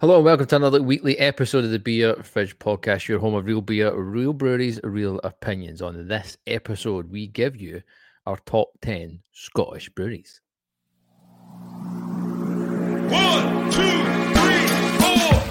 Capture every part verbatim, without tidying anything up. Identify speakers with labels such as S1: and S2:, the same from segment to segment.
S1: Hello and welcome to another weekly episode of the Beer Fridge Podcast, your home of real beer, real breweries, real opinions. On this episode, we give you our top ten Scottish breweries.
S2: One, two, three, four.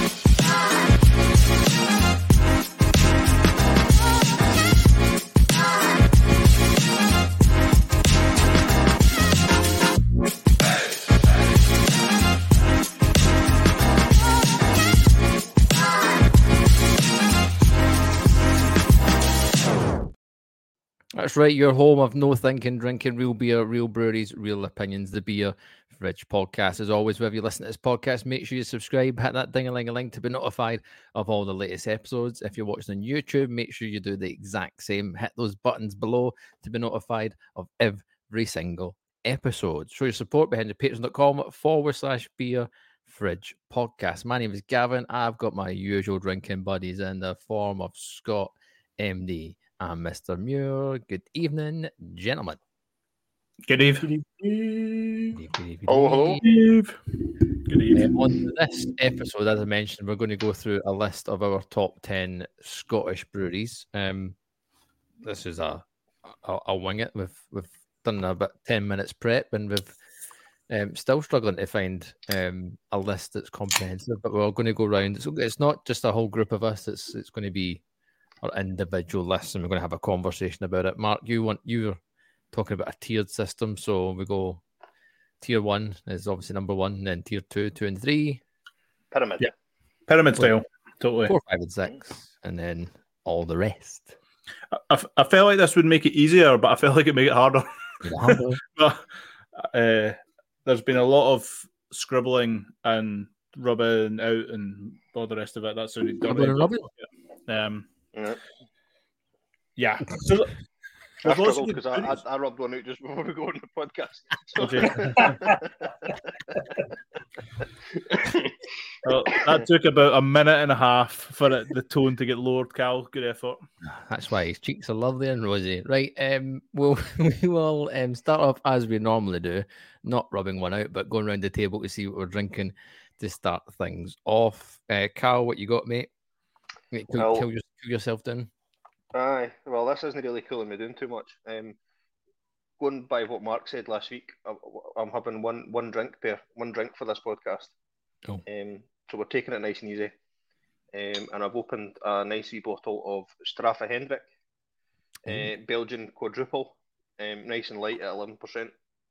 S1: That's right, your home of no thinking, drinking, real beer, real breweries, real opinions. The Beer Fridge Podcast. As always, wherever you listen to this podcast, make sure you subscribe, hit that ding-a-ling-a-ling to be notified of all the latest episodes. If you're watching on YouTube, make sure you do the exact same. Hit those buttons below to be notified of every single episode. Show your support behind the patreon.com forward slash beer fridge podcast. My name is Gavin. I've got my usual drinking buddies in the form of Scott, M D, and Mister Muir. Good evening, gentlemen.
S3: Good evening.
S1: Good evening. Good evening.
S3: Oh, hello. Eve. Good evening.
S1: Uh, on this episode, as I mentioned, we're going to go through a list of our top ten Scottish breweries. Um, this is a, a I'll wing it. We've we've done about ten minutes prep, and we've um, still struggling to find um, a list that's comprehensive. But we're all going to go round. It's, it's not just a whole group of us. It's it's going to be our individual lists, and we're going to have a conversation about it. Mark, you want you were talking about a tiered system, so we go tier one is obviously number one, and then tier two, two and three,
S3: Pyramid. Yeah, pyramid style, totally.
S1: Four, five, and six, and then all the rest.
S3: I, I, I felt like this would make it easier, but I felt like it made it harder.
S1: harder.
S3: but, uh, there's been a lot of scribbling and rubbing out and all the rest of it. That's really
S1: Rubbing and rubbing.
S3: Um.
S4: Yeah.
S3: Yeah. So,
S4: I struggled because I, I, I rubbed one out just before we go on the podcast. So.
S3: Well, that took about a minute and a half for it, the tone to get lowered, Cal. Good effort.
S1: That's why his cheeks are lovely and rosy. Right, um, we'll, we will um, start off as we normally do, not rubbing one out, but going around the table to see what we're drinking to start things off. Uh, Cal, what you got, mate? Mate, kill,
S4: well,
S1: kill, your, kill yourself down.
S4: Aye, well, this isn't really cooling me down too much. Um, going by what Mark said last week, I, I'm having one one drink per one drink for this podcast.
S1: Oh.
S4: Um, so we're taking it nice and easy. Um, and I've opened a nice wee bottle of Straffa Hendrick, mm. uh, Belgian quadruple, um, nice and light at eleven percent.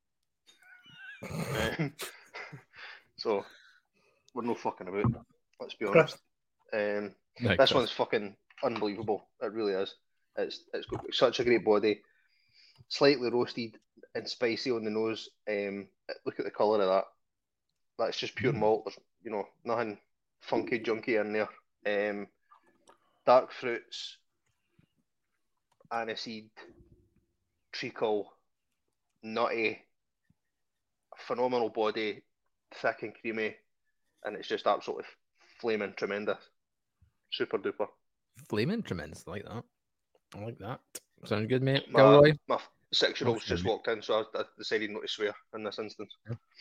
S4: um, so we're no fucking about. Let's be honest. Um,
S1: no,
S4: this one's fucking unbelievable. It really is. It's it's got such a great body, slightly roasted and spicy on the nose. Um, look at the colour of that. That's just pure mm. malt. There's, you know, nothing funky, junky in there. Um, dark fruits, aniseed, treacle, nutty, phenomenal body, thick and creamy, and it's just absolutely flaming tremendous. Super duper.
S1: Flaming tremendous. I like that. I like that. Sounds good, mate.
S4: My,
S1: Gilroy?
S4: my six-year-old's just walked in, so I, I decided not to swear in this instance.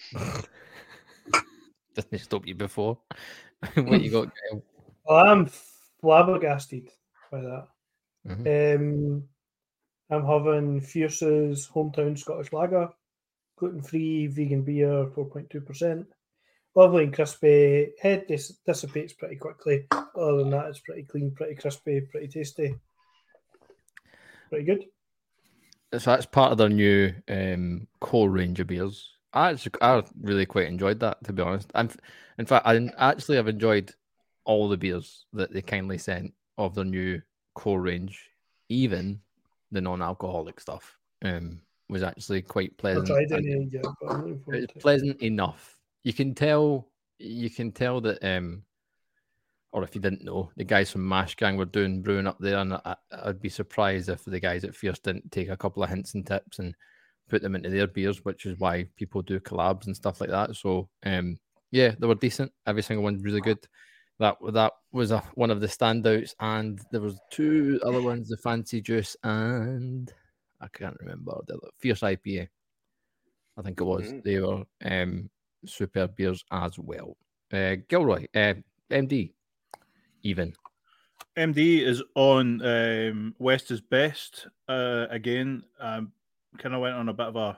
S1: Didn't stop you before. What you got, Gail?
S5: Well, I'm flabbergasted by that.
S1: Mm-hmm.
S5: Um, I'm having Fierce's Hometown Scottish Lager, gluten-free, vegan beer, four point two percent. Lovely and crispy. Head dis- dissipates pretty quickly. Other than that, it's pretty clean, pretty crispy, pretty tasty. Pretty good.
S1: So that's part of their new um, core range of beers. I actually, I really quite enjoyed that, to be honest. And in fact, I actually have enjoyed all the beers that they kindly sent of their new core range, even the non-alcoholic stuff. Um, was actually quite pleasant.
S5: I tried it yet, but I'm looking forward
S1: It's
S5: to it.
S1: pleasant enough. You can tell. You can tell that. Um, or if you didn't know, the guys from Mash Gang were doing brewing up there, and I, I'd be surprised if the guys at Fierce didn't take a couple of hints and tips and put them into their beers, which is why people do collabs and stuff like that. So, um, yeah, they were decent. Every single one's really good. That that was a, one of the standouts, and there was two other ones: the Fancy Juice and I can't remember the Fierce I P A. I think it was. Mm-hmm. They were um, superb beers as well. Uh, Gilroy, uh, M D, even.
S3: M D is on um, West is Best. Uh, again, um, kind of went on a bit of a.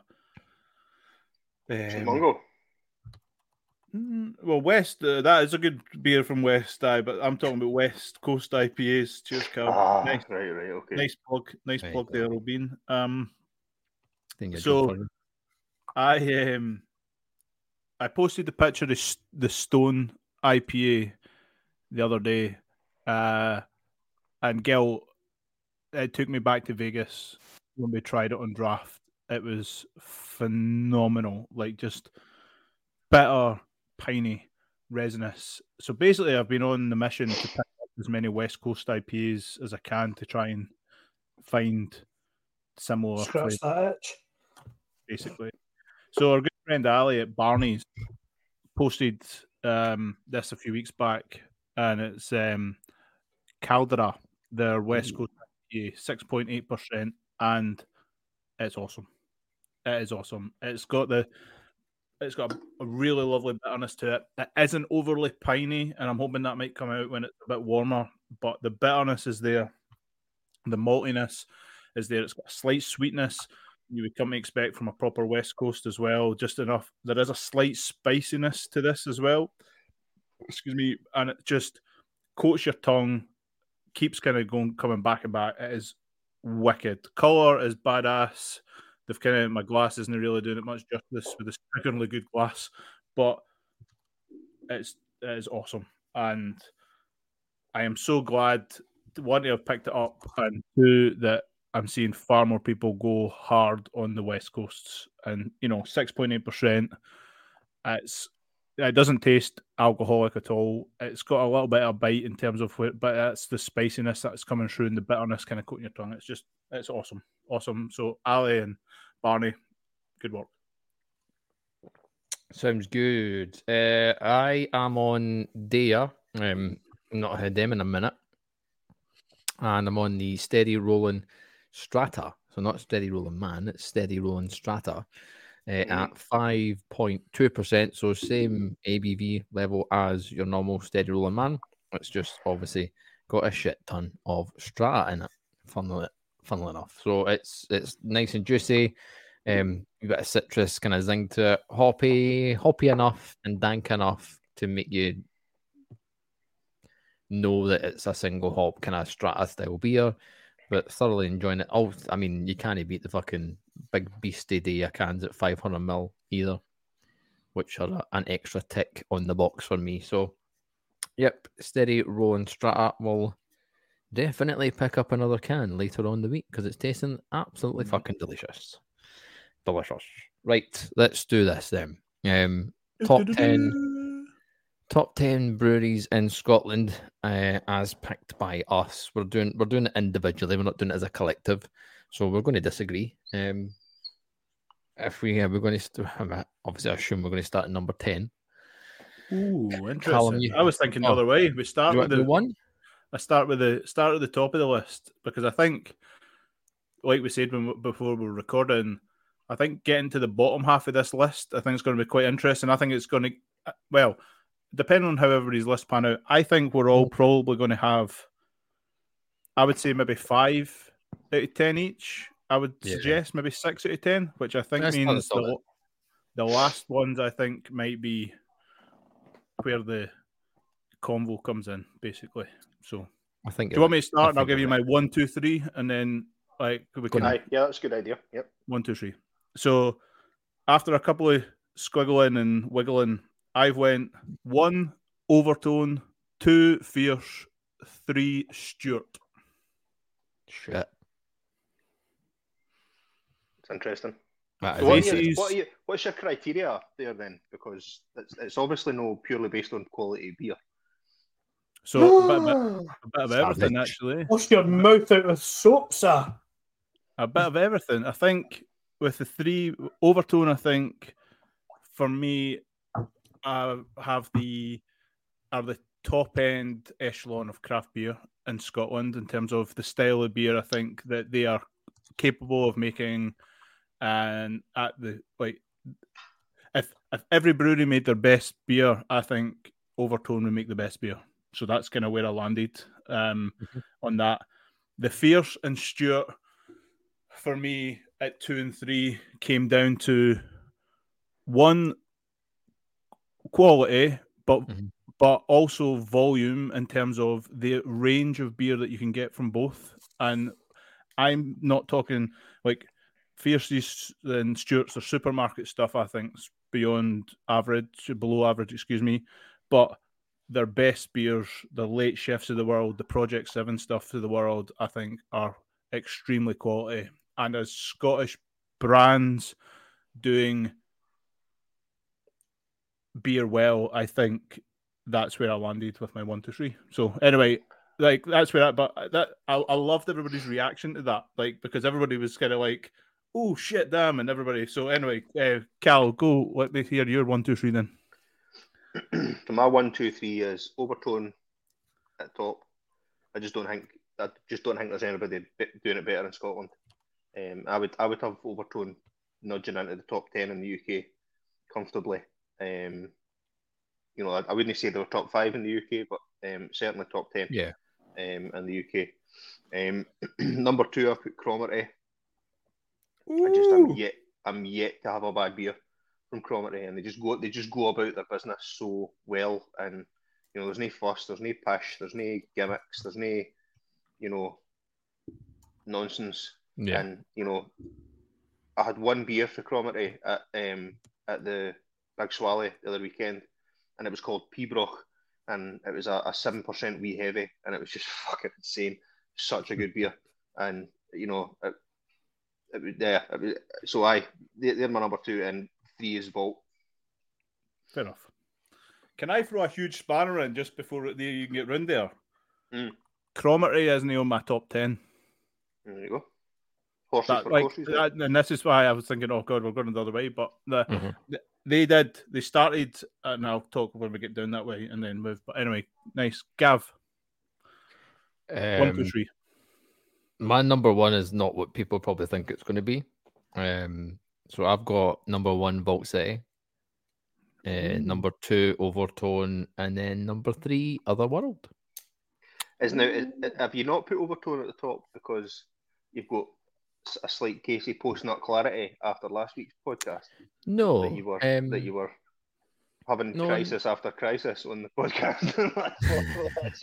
S3: Um,
S4: Mungo.
S3: mm, well, West, uh, that is a good beer from West, I, but I'm talking about West Coast I P As. Cheers, Carl.
S4: Ah,
S3: nice,
S4: right, right, okay.
S3: nice plug, nice
S1: There you
S3: plug
S1: go.
S3: there, Robin. Um,
S1: Think you're
S3: So-
S1: good for it.
S3: I um, I posted the picture of s- the Stone I P A the other day, uh, and Gil, it took me back to Vegas when we tried it on draft. It was phenomenal, like just bitter, piney, resinous. So basically, I've been on the mission to pick up as many West Coast I P As as I can to try and find similar
S5: Scratch
S3: flavors,
S5: that itch.
S3: basically. So our good friend Ali at Barney's posted um, this a few weeks back, and it's um, Caldera, their West Coast I P A, six point eight percent, and it's awesome. It is awesome. It's got the it's got a, a really lovely bitterness to it. It isn't overly piney, and I'm hoping that might come out when it's a bit warmer, but the bitterness is there. The maltiness is there. It's got a slight sweetness you would come to expect from a proper West Coast as well, just enough. There is a slight spiciness to this as well. Excuse me, and it just coats your tongue, keeps kind of going, coming back and back. It is wicked. Color is badass. They've kind of, my glass isn't really doing it much justice with this particularly good glass, but it's it is awesome, and I am so glad one to have picked it up, and two that I'm seeing far more people go hard on the West Coasts, and you know, six point eight percent. It's it doesn't taste alcoholic at all. It's got a little bit of bite in terms of, but that's the spiciness that's coming through and the bitterness kind of coating your tongue. It's just, it's awesome, awesome. So Ali and Barney, good work.
S1: Sounds good. Uh, I am on Daya. Um, not had them in a minute, and I'm on the Steady Rolling Strata. So not Steady Rolling Man, it's Steady Rolling Strata. Uh, at five point two percent, so same A B V level as your normal Steady Rolling Man. It's just obviously got a shit ton of strata in it, funnily, funnily enough. So it's it's nice and juicy. Um, you've got a citrus kind of zing to it, hoppy, hoppy enough and dank enough to make you know that it's a single hop kind of strata style beer, but thoroughly enjoying it. Oh, I mean, you can't beat the fucking big beastie Daya cans at five hundred mil either, which are a, an extra tick on the box for me. So, yep, Steady Rolling Strata will definitely pick up another can later on the week because it's tasting absolutely fucking delicious. Delicious. Right, let's do this then. Um, top ten, top ten breweries in Scotland, uh, as picked by us. We're doing we're doing it individually. We're not doing it as a collective, so we're going to disagree. Um, if we uh, we're going to st- obviously I assume we're going to start at number ten.
S3: Ooh, interesting.
S1: Callum, you-
S3: I was thinking the
S1: Oh.
S3: other way. We start
S1: You
S3: with
S1: want
S3: the
S1: the one?
S3: I start with the start at the top of the list because I think, like we said when, before we were recording, I think getting to the bottom half of this list, I think it's going to be quite interesting. I think it's going to, well, depending on how everybody's list pan out, I think we're all probably going to have, I would say maybe five out of ten each. I would
S1: Yeah.
S3: suggest maybe six out of ten, which I think
S1: That's not
S3: means
S1: solid.
S3: the, the last ones I think might be where the convo comes in, basically. So,
S1: I think.
S3: do you want me to
S1: I
S3: start? And I'll
S1: think
S3: give you
S1: you're
S3: my one, two, three, and then like we
S1: Go
S3: can
S1: on.
S4: Aye, yeah, that's a good idea. Yep.
S3: one, two, three. So after a couple of squiggling and wiggling, I've went one Overtone, two Fierce, three Stewart.
S1: Shit.
S4: It's interesting.
S1: That
S4: So
S1: is
S4: what, are
S3: This
S4: your,
S3: is-
S4: what are you, what's your criteria there then? Because it's, it's obviously no purely based on quality beer.
S3: So a bit, a bit, a bit of everything,
S1: Savage.
S3: actually.
S5: Wash your mouth out with soap, sir.
S3: A bit of everything. I think with the three Overtone, I think for me, I have the are the top end echelon of craft beer in Scotland in terms of the style of beer. I think that they are capable of making, and at the like, if if every brewery made their best beer, I think Overtone would make the best beer. So that's kind of where I landed um,
S1: Mhm.
S3: on that. The Fierce and Stewart, for me, at two and three, came down to one, quality, but
S1: Mhm.
S3: but also volume in terms of the range of beer that you can get from both. And I'm not talking like Fierces and Stewarts or supermarket stuff. I think is beyond average, below average, excuse me. But their best beers, the Late Chefs of the world, the Project Seven stuff of the world, I think are extremely quality. And as Scottish brands doing beer well, I think that's where I landed with my one, two, three. So anyway, like that's where I, but that I, I loved everybody's reaction to that, like because everybody was kind of like, "Oh shit, damn!" and everybody. So anyway, uh, Cal, go. Let me hear your one, two, three then.
S4: So my one, two, three is Overtone at top. I just don't think I just don't think there's anybody be- doing it better in Scotland. Um, I would I would have Overtone nudging into the top ten in the U K comfortably. Um, you know, I, I wouldn't say they were top five in the U K, but um, certainly top ten.
S1: Yeah.
S4: Um, in the U K. Um, number two, I've put Cromarty. I just I'm
S3: Ooh.
S4: yet I'm yet to have a bad beer from Cromarty, and they just go they just go about their business so well, and you know, there's no fuss, there's no pish, there's no gimmicks, there's no, you know, nonsense.
S1: Yeah.
S4: And you know, I had one beer for Cromarty at um at the Big Swally the other weekend, and it was called Peabroch, and it was a, a seven percent wee heavy, and it was just fucking insane. Such a good beer, and you know, it, it, was- yeah. It was, so I they're, they're my number two, and three is Vault.
S3: Fair enough. Can I throw a huge spanner in just before it- you can get round there?
S4: Mm.
S3: Cromarty isn't on my top ten.
S4: There you go. Horses
S3: That,
S4: for
S3: like,
S4: courses.
S3: that, and this is why I was thinking, oh god, we're going the other way. But the,
S1: Mhm.
S3: the they did. They started, and I'll talk when we get down that way, and then move. But anyway, nice. Gav, one, two,
S1: Um,
S3: three.
S1: my number one is not what people probably think it's going to be. Um, so I've got number one, Vault City. Uh,
S3: Ooh.
S1: number two, Overtone, and then number three, Otherworld.
S4: Is now is, have you not put Overtone at the top because you've got s- a slight Casey post nut clarity after last week's podcast
S1: No,
S4: that you were
S1: um,
S4: that you were having
S1: no,
S4: crisis after crisis on the podcast last, last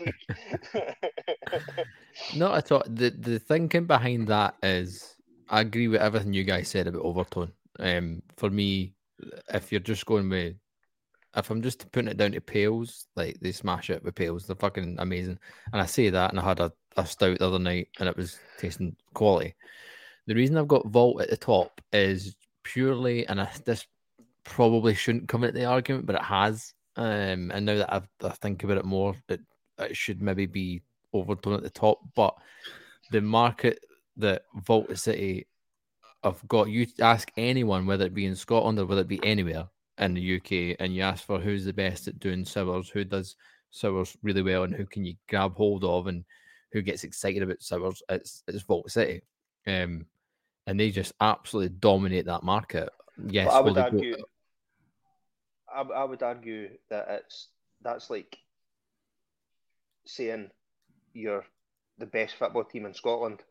S4: week?
S1: not at all. The the thinking behind that is, I agree with everything you guys said about Overtone. Um, for me, if you're just going with, if I'm just putting it down to pails, like they smash it with pails, they're fucking amazing. And I say that, and I had a, a stout the other night, and it was tasting quality. The reason I've got Vault at the top is purely, and I, this probably shouldn't come into the argument, but it has. Um, and now that I've, I think about it more, it, it should maybe be Overtone at the top. But the market that Vault City have got, you ask anyone, whether it be in Scotland or whether it be anywhere in the U K, and you ask for who's the best at doing sours, who does sours really well, and who can you grab hold of, and who gets excited about sours, it's it's Vault City. Um, and they just absolutely dominate that market. Yes,
S4: But I would
S1: will they go-
S4: argue, I, I would argue that it's that's like saying you're the best football team in Scotland,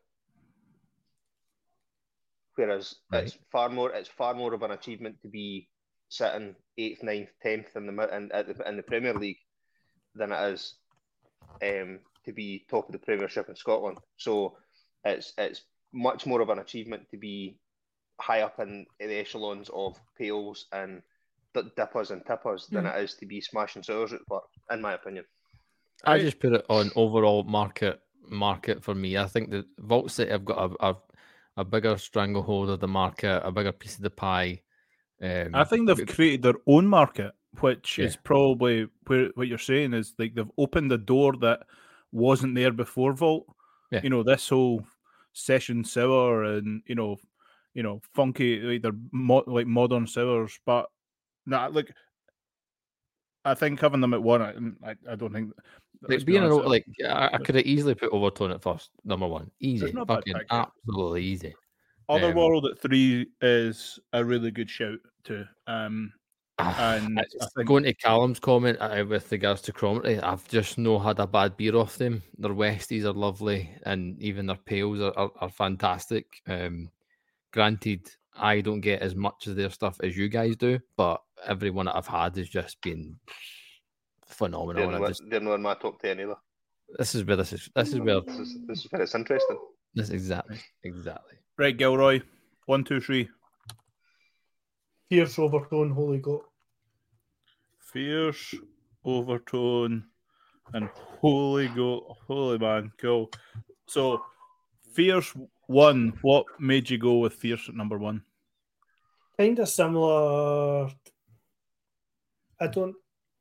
S4: whereas
S1: Right.
S4: it's far more it's far more of an achievement to be sitting eighth, ninth, tenth in the mi- in, at the, in the Premier League than it is um, to be top of the Premiership in Scotland. So it's it's much more of an achievement to be high up in the echelons of pails and d- dippers and tippers than it is to be smashing sours at the park, in my opinion.
S1: I
S3: I-
S1: just put it on overall market market for me. I think that Vault City have got a, a a bigger stranglehold of the market, a bigger piece of the pie. Um,
S3: I think they've created their own market, which
S1: Yeah.
S3: is probably where what you're saying is like they've opened the door that wasn't there before Vault.
S1: Yeah.
S3: You know, this whole session sour and you know, you know, funky like they're mo- like modern sours, but nah, like I think having them at one, I, I, I don't think.
S1: like
S3: let's be
S1: being an,
S3: honest,
S1: o- like I, I could have easily put Overtone at first, number one, easy,
S3: not a bad
S1: fucking
S3: pick, yeah.
S1: absolutely easy.
S3: Other
S1: um,
S3: World at three is a really good shout too. Um, And I think...
S1: going to Callum's comment uh, with regards to Cromarty, I've just no had a bad beer off them. Their Westies are lovely, and even their Pales are, are, are fantastic. Um, granted, I don't get as much of their stuff as you guys do, but everyone that I've had has just been phenomenal.
S4: They're,
S1: and
S4: not,
S1: just,
S4: they're not in my top ten either.
S1: This is where this is. This is where
S4: this is, this is where it's interesting.
S1: This is exactly exactly
S3: right. Gilroy, one, two, three.
S5: Fierce, Overtone, Holy Goat.
S3: Fierce, Overtone, and Holy Goat. Holy man, cool. So, Fierce one. What made you go with Fierce at number one?
S5: Kind of similar. I don't.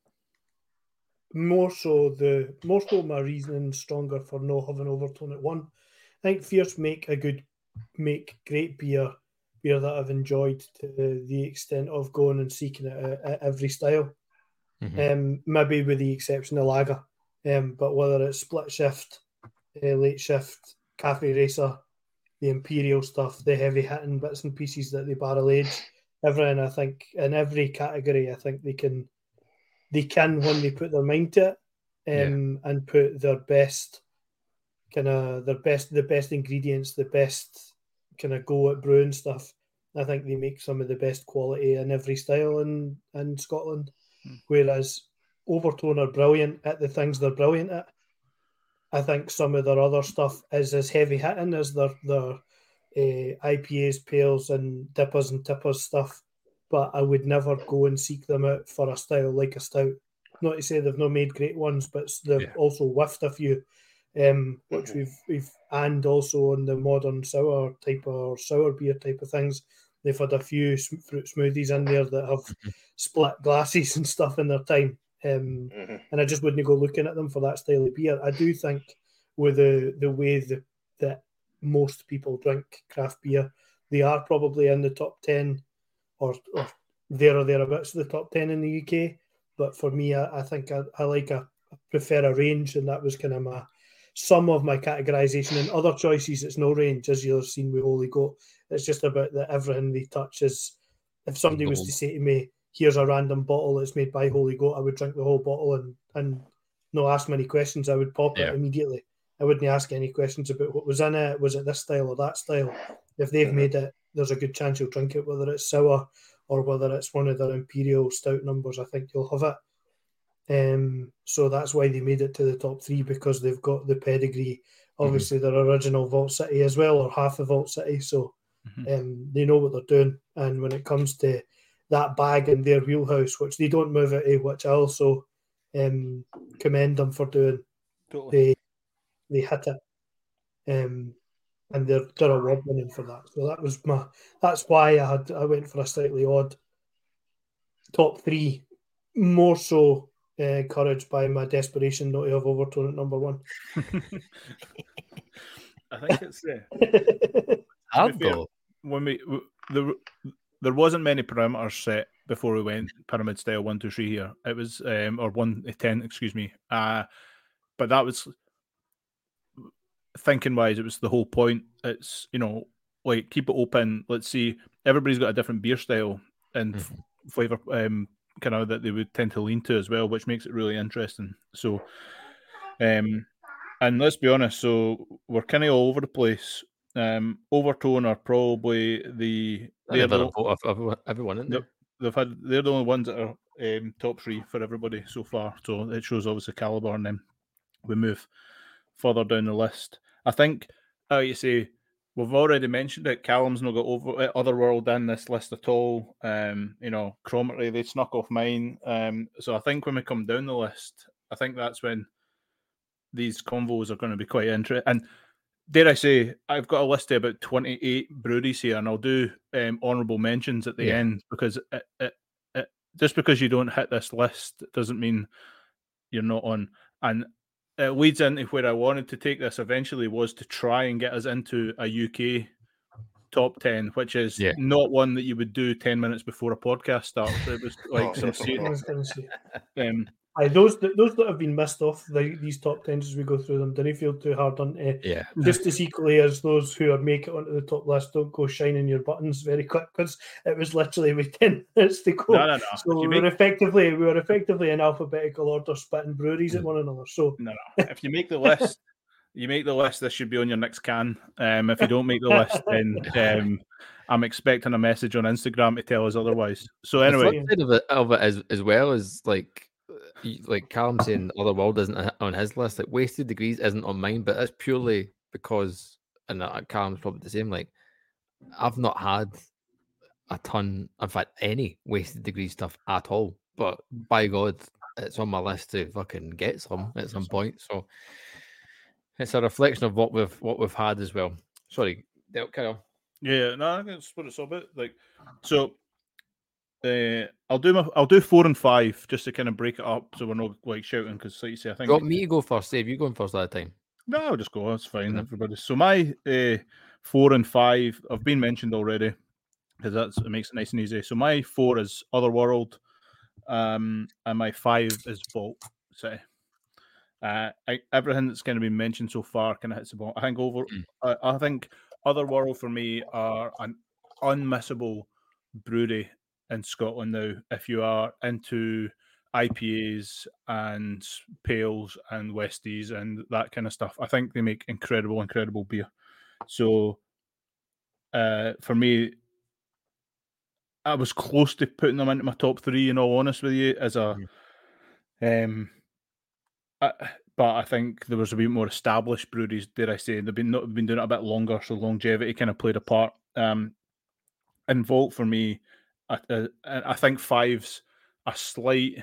S5: More so the more so my reasoning stronger for not having Overtone at one. I think Fierce make a good, make great beer. Beer that I've enjoyed to the extent of going and seeking it at, at every style. Mm-hmm. Um, maybe with the exception of lager. Um, but whether it's split shift, uh, late shift, cafe racer, the imperial stuff, the heavy hitting bits and pieces that they barrel age, everything, I think in every category, I think they can, they can when they put their mind to it, um, yeah. and put their best, kind of their best, the best ingredients, the best. Kind of go at brewing stuff. I think they make some of the best quality in every style in, in Scotland. Hmm. Whereas Overtone are brilliant at the things they're brilliant at. I think some of their other stuff is as heavy hitting as their their uh, I P As, pales, and dippers and tippers stuff. But I would never go and seek them out for a style like a stout. Not to say they've not made great ones, but they've yeah. also whiffed a few. Um, which we've we've and also on the modern sour type or sour beer type of things, they've had a few fruit smoothies in there that have mm-hmm. split glasses and stuff in their time. Um, mm-hmm. And I just wouldn't go looking at them for that style of beer. I do think with the the way the, that most people drink craft beer, they are probably in the top ten or, or there or thereabouts the top ten in the U K. But for me, I, I think I, I like a I prefer a range, and that was kind of my some of my categorization. And other choices, it's no range, as you've seen with Holy Goat. It's just about that everything they touch is. If somebody was to say to me, "Here's a random bottle that's made by Holy Goat," I would drink the whole bottle and and not ask many questions. I would pop yeah. it immediately. I wouldn't ask any questions about what was in it. Was it this style or that style? If they've made it, there's a good chance you'll drink it, whether it's sour or whether it's one of their imperial stout numbers. I think you'll have it. Um, so that's why they made it to the top three, because they've got the pedigree. Obviously, mm-hmm. their original Vault City as well, or half of Vault City. So mm-hmm. um, they know what they're doing. And when it comes to that bag in their wheelhouse, which they don't move it, which I also um, commend them for doing, totally. they they hit it. Um, and they're they're award winning for that. So that was my that's why I had I went for a slightly odd top three, more so. Uh, encouraged by my desperation not to have Overtone at number one.
S3: I think it's uh,
S1: I'll go.
S3: When we, we there, there wasn't many parameters set before we went pyramid style one, two, three here. It was um, or one ten, excuse me. Uh, but that was thinking wise. It was the whole point. It's you know like keep it open. Let's see. Everybody's got a different beer style and mm-hmm. f- flavor. Um, kind of that they would tend to lean to as well, which makes it really interesting. So, um, and let's be honest, so we're kind of all over the place. Um, Overtone are probably the they're the,
S1: everyone, everyone in there.
S3: They've had they're the only ones that are um, top three for everybody so far. So it shows obviously caliber, and then we move further down the list. I think, uh, you say. We've already mentioned it. Callum's not got over Otherworld in this list at all. Um, you know, Cromarty, they snuck off mine. Um, so I think when we come down the list, I think that's when these convos are going to be quite interesting. And dare I say, I've got a list of about twenty-eight breweries here, and I'll do um, honourable mentions at the yeah. end, because it, it, it, just because you don't hit this list doesn't mean you're not on. And it leads into where I wanted to take this eventually, was to try and get us into a U K top ten, which is yeah. not one that you would do ten minutes before a podcast starts. It was like some serious. Um,
S5: Aye, those that those that have been missed off the, these top tens as we go through them didn't feel too hard on uh,
S1: Yeah.
S5: just as equally as those who are make it onto the top list don't go shining your buttons very quick because it was literally with ten minutes to go.
S3: No, no, no.
S5: So
S3: If
S5: we
S3: you
S5: were
S3: make-
S5: effectively we were effectively in alphabetical order spitting breweries at one another. So
S3: No, no. If you make the list, you make the list. This should be on your next can. Um, if you don't make the list, then um, I'm expecting a message on Instagram to tell us otherwise. So
S1: The
S3: anyway,
S1: flip side of it, of it as, as well is like, y- like Callum saying Otherworld isn't on his list. Like Wasted Degrees isn't on mine, but that's purely because, and uh, Callum's probably the same. Like I've not had a ton, in fact, any Wasted Degrees stuff at all. But by God, it's on my list to fucking get some at some point. So it's a reflection of what we've what we've had as well. Sorry, Del, carry on.
S3: yeah, no, I think that's what it's all about. Like, so uh, I'll do my, I'll do four and five just to kind of break it up, so we're not like shouting. Because, like you say, I
S1: Do
S3: think
S1: you want me to go first, Dave? You going first that time?
S3: no, I'll just go. That's fine,
S1: Mhm.
S3: everybody. So my uh, four and five have been mentioned already because that's it makes it nice and easy. So my four is Otherworld, um, and my five is Vault City. Uh, I, everything that's going to be mentioned so far kind of hits the ball. I think over.
S1: Mm.
S3: I, I think Otherworld for me are an unmissable brewery in Scotland now. If you are into I P As and pales and Westies and that kind of stuff, I think they make incredible, incredible beer. So, uh, for me, I was close to putting them into my top three. In all honest with you, as a um. I, but I think there was a bit more established breweries, dare I say, they've been not been doing it a bit longer, so longevity kind of played a part. Um, and Vault for me, I, I, I think five's a slight.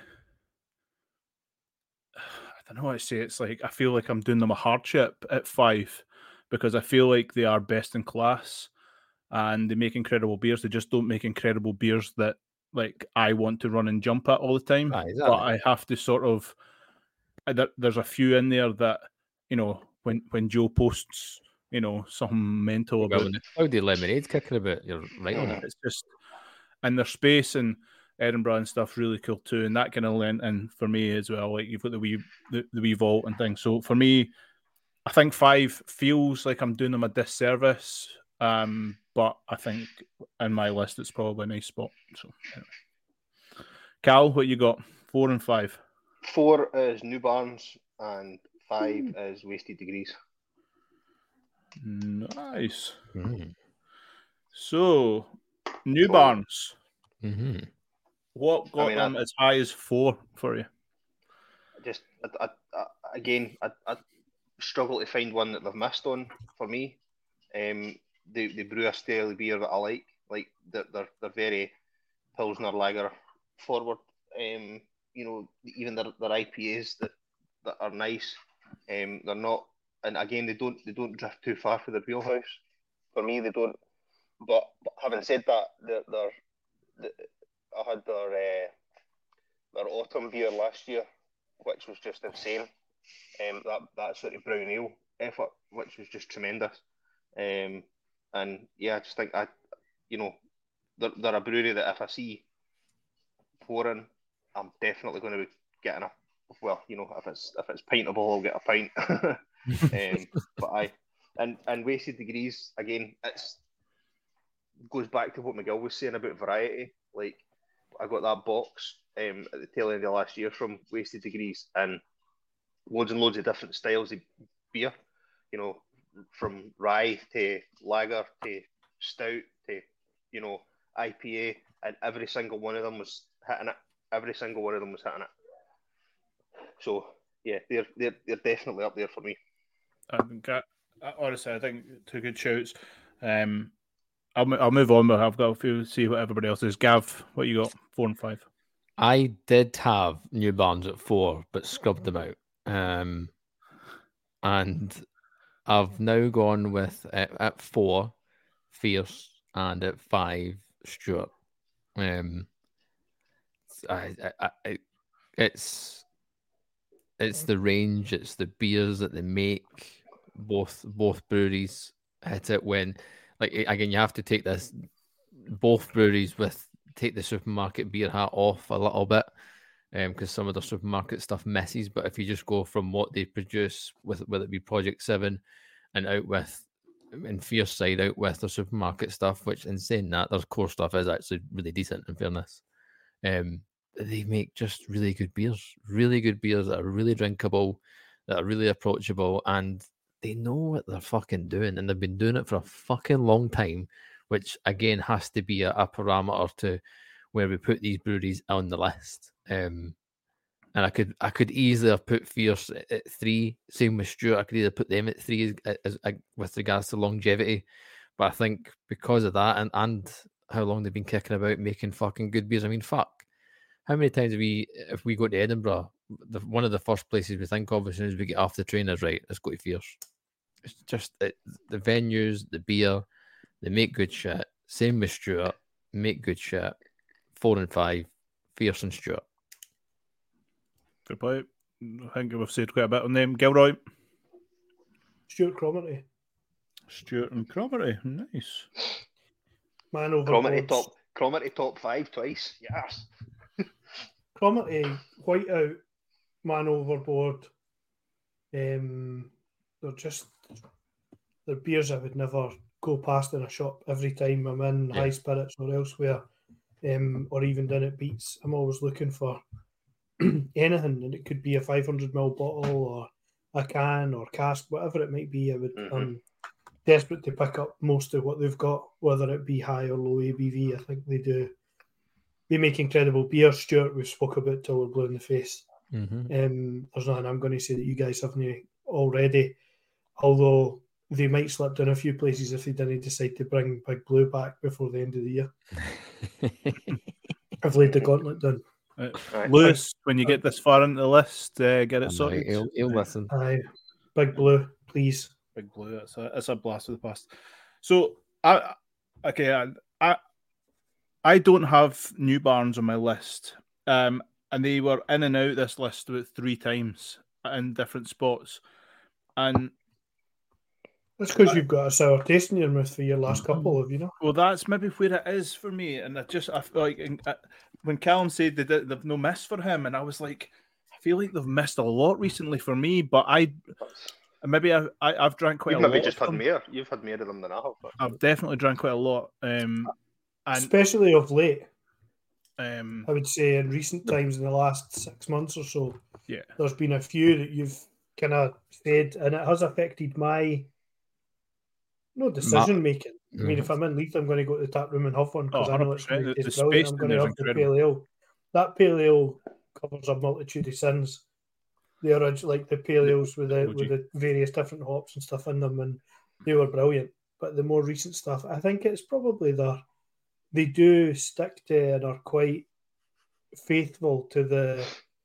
S3: I don't know what to say. It's like I feel like I'm doing them a hardship at five because I feel like they are best in class and they make incredible beers. They just don't make incredible beers that like I want to run and jump at all the time.
S1: Aye,
S3: But
S1: exactly.
S3: I have to sort of. I- there- There's a few in there that you know when when Joe posts you know something mental
S1: Well,
S3: about
S1: when the cloudy lemonade's kicking about, you're right on it.
S3: it's just and their space and Edinburgh and stuff really cool too, and that kind of lent in for me as well. Like you've got the wee the, the wee vault and things. So for me, I think five feels like I'm doing them a disservice. Um, but I think in my list it's probably a nice spot. So anyway. Cal, what you got? Four and five.
S4: Four is New Barns and five is Wasted Degrees.
S3: Nice.
S1: Mm.
S3: So New
S4: Oh.
S3: Barns.
S1: Mm-hmm.
S3: What got
S4: I mean,
S3: them
S4: I-
S3: as high as four for you?
S4: Just I, I, I, again, I, I struggle to find one that they've missed on for me. Um, they, they brew a style of beer that I like. Like they're they're, they're very Pilsner Lager forward. Um, you know, even their, their I P As that, that are nice. Um, they're not, and again, they don't they don't drift too far for their wheelhouse. For me, they don't. But, but having said that, they're, they're, they I had their uh, their autumn beer last year, which was just insane. Um, that that sort of brown ale effort, which was just tremendous. Um, and yeah, I just think I, you know, they're, they're a brewery that if I see pouring, I'm definitely going to be getting a. Well, you know, if it's if it's pintable, I'll get a pint. um, but I and and Wasted Degrees again. It's goes back to what Miguel was saying about variety. Like I got that box um, at the tail end of last year from Wasted Degrees, and loads and loads of different styles of beer. You know, from rye to lager to stout to you know I P A, and every single one of them was hitting it. Every single one of them was hitting it. So yeah, they're they're they're definitely up there for me.
S3: I think I, I- honestly, I think two good shouts. Um, I'll mo- I'll move on, but I've got a few. See what everybody else is. Gav, what you got? Four and five.
S1: I did have New Barns at four, but scrubbed them out. Um, and I've now gone with at, at four, Fierce, and at five, Stuart. Um, I, I, I, it's it's the range, it's the beers that they make. Both both breweries hit it when, like again, you have to take this. Both breweries with take the supermarket beer hat off a little bit. because um, some of the supermarket stuff messes. But if you just go from what they produce, with whether it be Project Seven, and out with in Fierce side out with the supermarket stuff, which in saying that their core stuff is actually really decent in fairness. Um, they make just really good beers, really good beers that are really drinkable, that are really approachable, and they know what they're fucking doing, and they've been doing it for a fucking long time, which again has to be a, a parameter to where we put these breweries on the list. Um, and I could I could easily have put Fierce at, at three. Same with Stuart. I could either put them at three as, as, as, with regards to longevity. But I think because of that and, and how long they've been kicking about making fucking good beers. I mean, fuck. How many times have we, if we go to Edinburgh, the, one of the first places we think of as soon as we get off the train is, right, let's go to Fierce. It's just it, the venues, the beer, they make good shit. Same with Stuart, make good shit. Four and five, Fierce and Stuart.
S3: Good point. I think we've said quite a bit on them. Gilroy.
S5: Stuart Cromarty.
S3: Stuart and Cromarty. Nice.
S5: Man over
S4: Cromarty top, Cromarty top five twice. Yes.
S5: Cromarty, Whiteout, Man Overboard. Um, they're just they're beers I would never go past in a shop every time I'm in
S1: Yeah.
S5: High Spirits or elsewhere, um, or even down at Beats. I'm always looking for anything, and it could be a five hundred milliliter bottle or a can or cask, whatever it might be. I would,
S4: Mhm.
S5: I'm desperate to pick up most of what they've got, whether it be high or low A B V. I think they do. They make incredible beer. Stuart, we've spoke about till we're blue in the face.
S1: Mm-hmm.
S5: Um, there's nothing I'm going to say that you guys haven't already, although they might slip down a few places if they didn't decide to bring Big Blue back before the end of the year. I've laid the gauntlet down.
S3: Uh,
S4: Right.
S3: Lewis, when you get this far into the list, uh, get it
S1: Right,
S3: sorted.
S1: he'll, he'll listen.
S5: Aye, Big Blue, please.
S3: Big Blue. That's a that's a blast of the past. So I okay, I I, I don't have New Barns on my list, um, and they were in and out this list about three times in different spots, and
S5: That's because you've got a sour taste in your mouth for your last couple of, you know.
S3: well, that's maybe where it is for me. And I just I feel like and, uh, when Callum said they did, they've no miss for him, and I was like, I feel like they've missed a lot recently for me, but I. Maybe I, I, I've drank quite
S4: You've
S3: a
S4: maybe
S3: lot.
S4: just
S3: of
S4: had
S3: them.
S4: more. You've had more of them than I have. But...
S3: I've definitely drank quite a lot. Um, and
S5: Especially of late,
S3: um,
S5: I would say in recent times in the last six months or so,
S3: yeah,
S5: there's been a few that you've kind of said, and it has affected my no decision making. I mean, if I'm in Leith, I'm going to go to the tap room and have one because
S3: Oh,
S5: I know it's,
S3: one hundred percent.
S5: it's
S3: The
S5: brilliant.
S3: space
S5: I'm
S3: in
S5: going to
S3: there's
S5: have the
S3: incredible.
S5: pale ale. That pale ale covers a multitude of sins. The original, like the pale ales with the with the various different hops and stuff in them, and they were brilliant. But the more recent stuff, I think it's probably the they do stick to and are quite faithful to the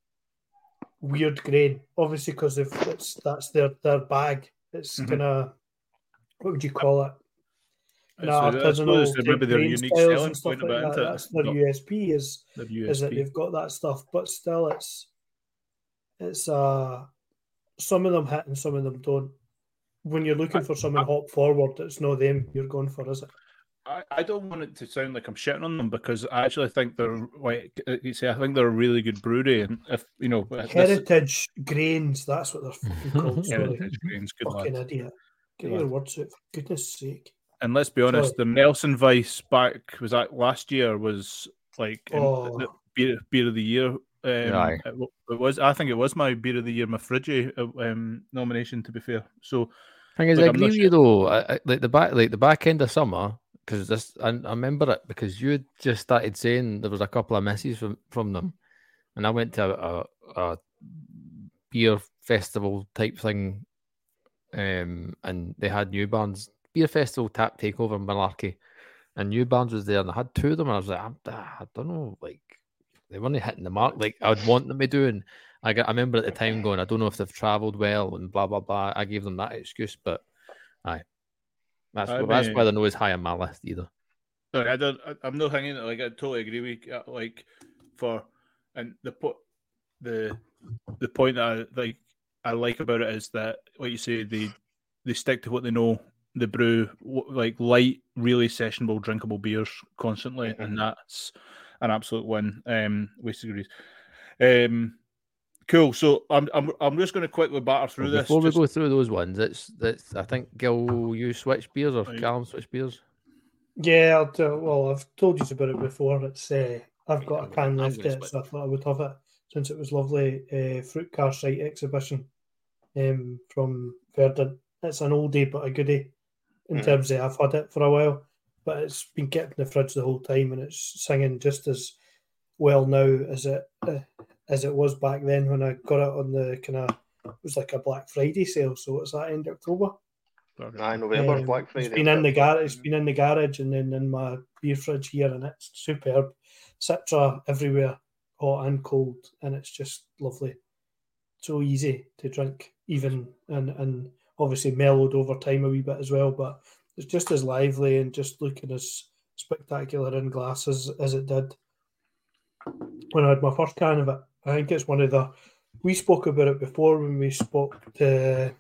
S5: weird grain, obviously because if it's that's their their bag. It's
S3: Mhm.
S5: kind of what would you call it?
S3: It's
S5: No,
S3: a- I
S5: artisanal
S3: suppose maybe their
S5: grain
S3: unique
S5: styles
S3: selling
S5: and stuff
S3: point
S5: like
S3: about
S5: that.
S3: it.
S5: That's their
S3: But
S5: U S P is
S3: their
S5: is that
S3: U S P.
S5: they've got that stuff, but still, it's it's uh some of them hit and some of them don't. When you're looking for someone hop forward, it's not them you're going for, is it?
S3: I, I don't want it to sound like I'm shitting on them because I actually think they're like you say. I think they're a really good brewery, and if you know, this,
S5: Heritage grains, that's what they're fucking called. Sorry,
S3: Heritage Grains, good
S5: fucking
S3: lad.
S5: idiot. Get
S3: Good
S5: your
S3: lad.
S5: words out, for goodness sake.
S3: And let's be honest, the Nelson Weiss back was that last year was like in
S5: Oh.
S3: the beer, beer of the year. Um,
S1: Aye.
S3: it, w- it was. I think it was my beer of the year, my Friggy um, nomination. To be fair, so
S1: Thing is,
S3: Look,
S1: I
S3: I'm
S1: agree
S3: not
S1: with you though. I, I, like the back, like the back end of summer, because this, I, I remember it because you had just started saying there was a couple of misses from, from them, and I went to a, a, a beer festival type thing, um, and they had New Barns beer festival tap takeover in Malarkey, and New Barns was there, and I had two of them, and I was like, I, I don't know, like they weren't hitting the mark like I would want them to do, and I got, I remember at the time going, I don't know if they've travelled well and blah blah blah. I gave them that excuse, but aye, that's
S3: I
S1: that's
S3: mean-
S1: why they're not as high on my list either.
S3: Look, I don't. I, I'm not thinking like I totally agree with you, uh, like for and the po- the the point that I like I like about it is that like you say they they stick to what they know. They brew w- like light, really sessionable, drinkable beers constantly, and that's an absolute win. Um, Wasted agrees. Um, cool. So I'm I'm I'm just going to quickly batter through
S1: Well,
S3: this.
S1: before we
S3: just-
S1: go through those ones, it's that's I think Gil, you switch beers or
S3: Right.
S1: Callum switch beers.
S5: Yeah, I'll tell, well, I've told you about it before. It's uh, I've got a
S1: I'm
S5: can
S1: gonna- I'm
S5: left
S1: gonna
S5: it, so I thought I would have it since it was lovely. Uh, Fruit Car Site exhibition um, from Verdant. It's an oldie but a goodie in
S4: Mhm.
S5: terms of I've had it for a while, but it's been kept in the fridge the whole time and it's singing just as well now as it uh, as it was back then when I got it on the kind of it was like a Black Friday sale, so it's that end of October.
S4: Aye, November,
S5: Um,
S4: Black Friday.
S5: It's been in the gar- It's been in the garage and then in my beer fridge here, and it's superb. Citra everywhere, hot and cold, and it's just lovely. So easy to drink, even and and obviously mellowed over time a wee bit as well. But it's just as lively and just looking as spectacular in glass as, as it did when I had my first can of it. I think it's one of the. We spoke about it before when we spoke to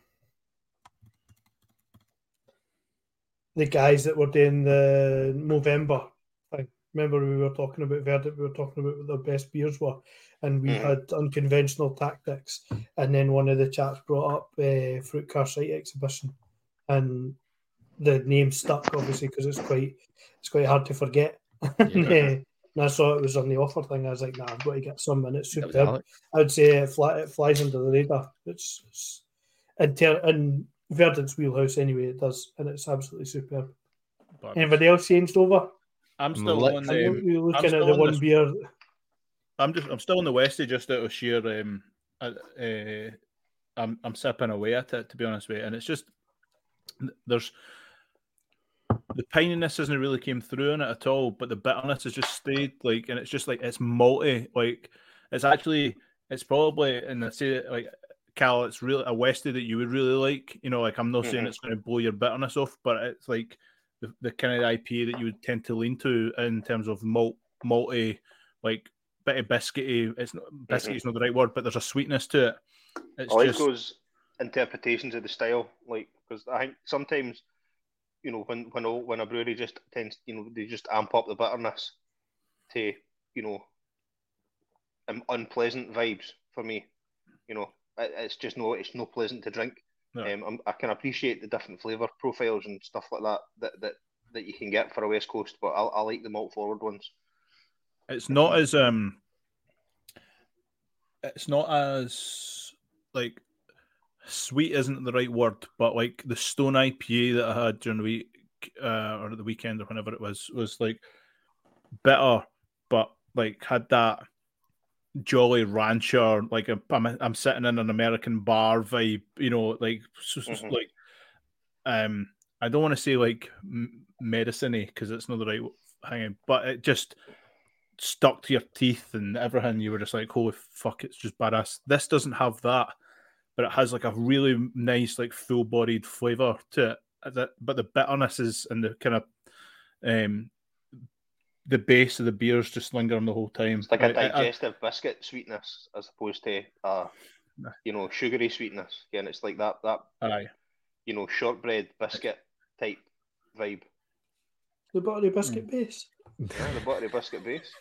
S5: the guys that were doing the November thing. Remember, we were talking about Verdant, we were talking about what their best beers were, and we
S4: Mhm.
S5: had unconventional tactics. And then one of the chaps brought up uh, Fruit Car Site exhibition, and the name stuck obviously because it's quite it's quite hard to forget. and, uh, and I saw it was on the offer thing. I was like, nah, I've got to get some, and it's
S1: That was
S5: superb.
S1: Alex.
S5: I would say it, fly, it flies under the radar. It's, it's in, ter- in Verdant's wheelhouse anyway. It does, and it's absolutely superb.
S3: But
S5: Anybody else changed over?
S3: I'm still
S1: Lit-
S3: on.
S5: Are
S3: Um,
S5: you
S3: I'm
S5: looking at
S3: still
S5: the
S3: on
S5: one
S3: this-
S5: beer?
S3: I'm just I'm still in the Westie just out of sheer. Um, uh, uh, I'm I'm sipping away at it, to be honest with you, and it's just there's the pininess hasn't really came through in it at all, but the bitterness has just stayed like, and it's just like it's malty. Like it's actually it's probably, and I say it like Cal, it's really a Westie that you would really like. You know, like I'm not saying
S4: Mhm.
S3: it's going to blow your bitterness off, but it's like the, the kind of I P A that you would tend to lean to in terms of malt, malty, like bit of biscuity. It's not biscuity is not the right word, but there's a sweetness to it. It's
S4: I like
S3: just
S4: those interpretations of the style, like because I think sometimes, you know, when when a, when a brewery just tends, you know, they just amp up the bitterness to, you know, um, unpleasant vibes for me. You know, it, it's just no, it's no pleasant to drink.
S3: No.
S4: Um, I'm, I can appreciate the different flavour profiles and stuff like that that that, that you can get for a West Coast, but I, I like the malt forward ones.
S3: it's not as um it's not as like sweet isn't the right word, but like the Stone I P A that I had during the week uh, or the weekend or whenever it was was like bitter, but like had that Jolly Rancher, like a, I'm I'm sitting in an American bar vibe, you know, like so- so-
S4: Mhm.
S3: like um I don't want to say like m- medicine-y because it's not the right hanging, but it just stuck to your teeth and everything. You were just like, holy fuck, it's just badass. This doesn't have that, but it has like a really nice, like full-bodied flavor to it. That- But the bitterness is and the kind of um the base of the beers just lingering the whole time.
S4: It's like a
S3: I- I- I-
S4: digestive biscuit sweetness as opposed to uh,
S3: Nah.
S4: you know, sugary sweetness. Again, it's like that that
S3: aye.
S4: you know, shortbread biscuit type vibe.
S5: The buttery biscuit base.
S4: Yeah, the buttery biscuit base.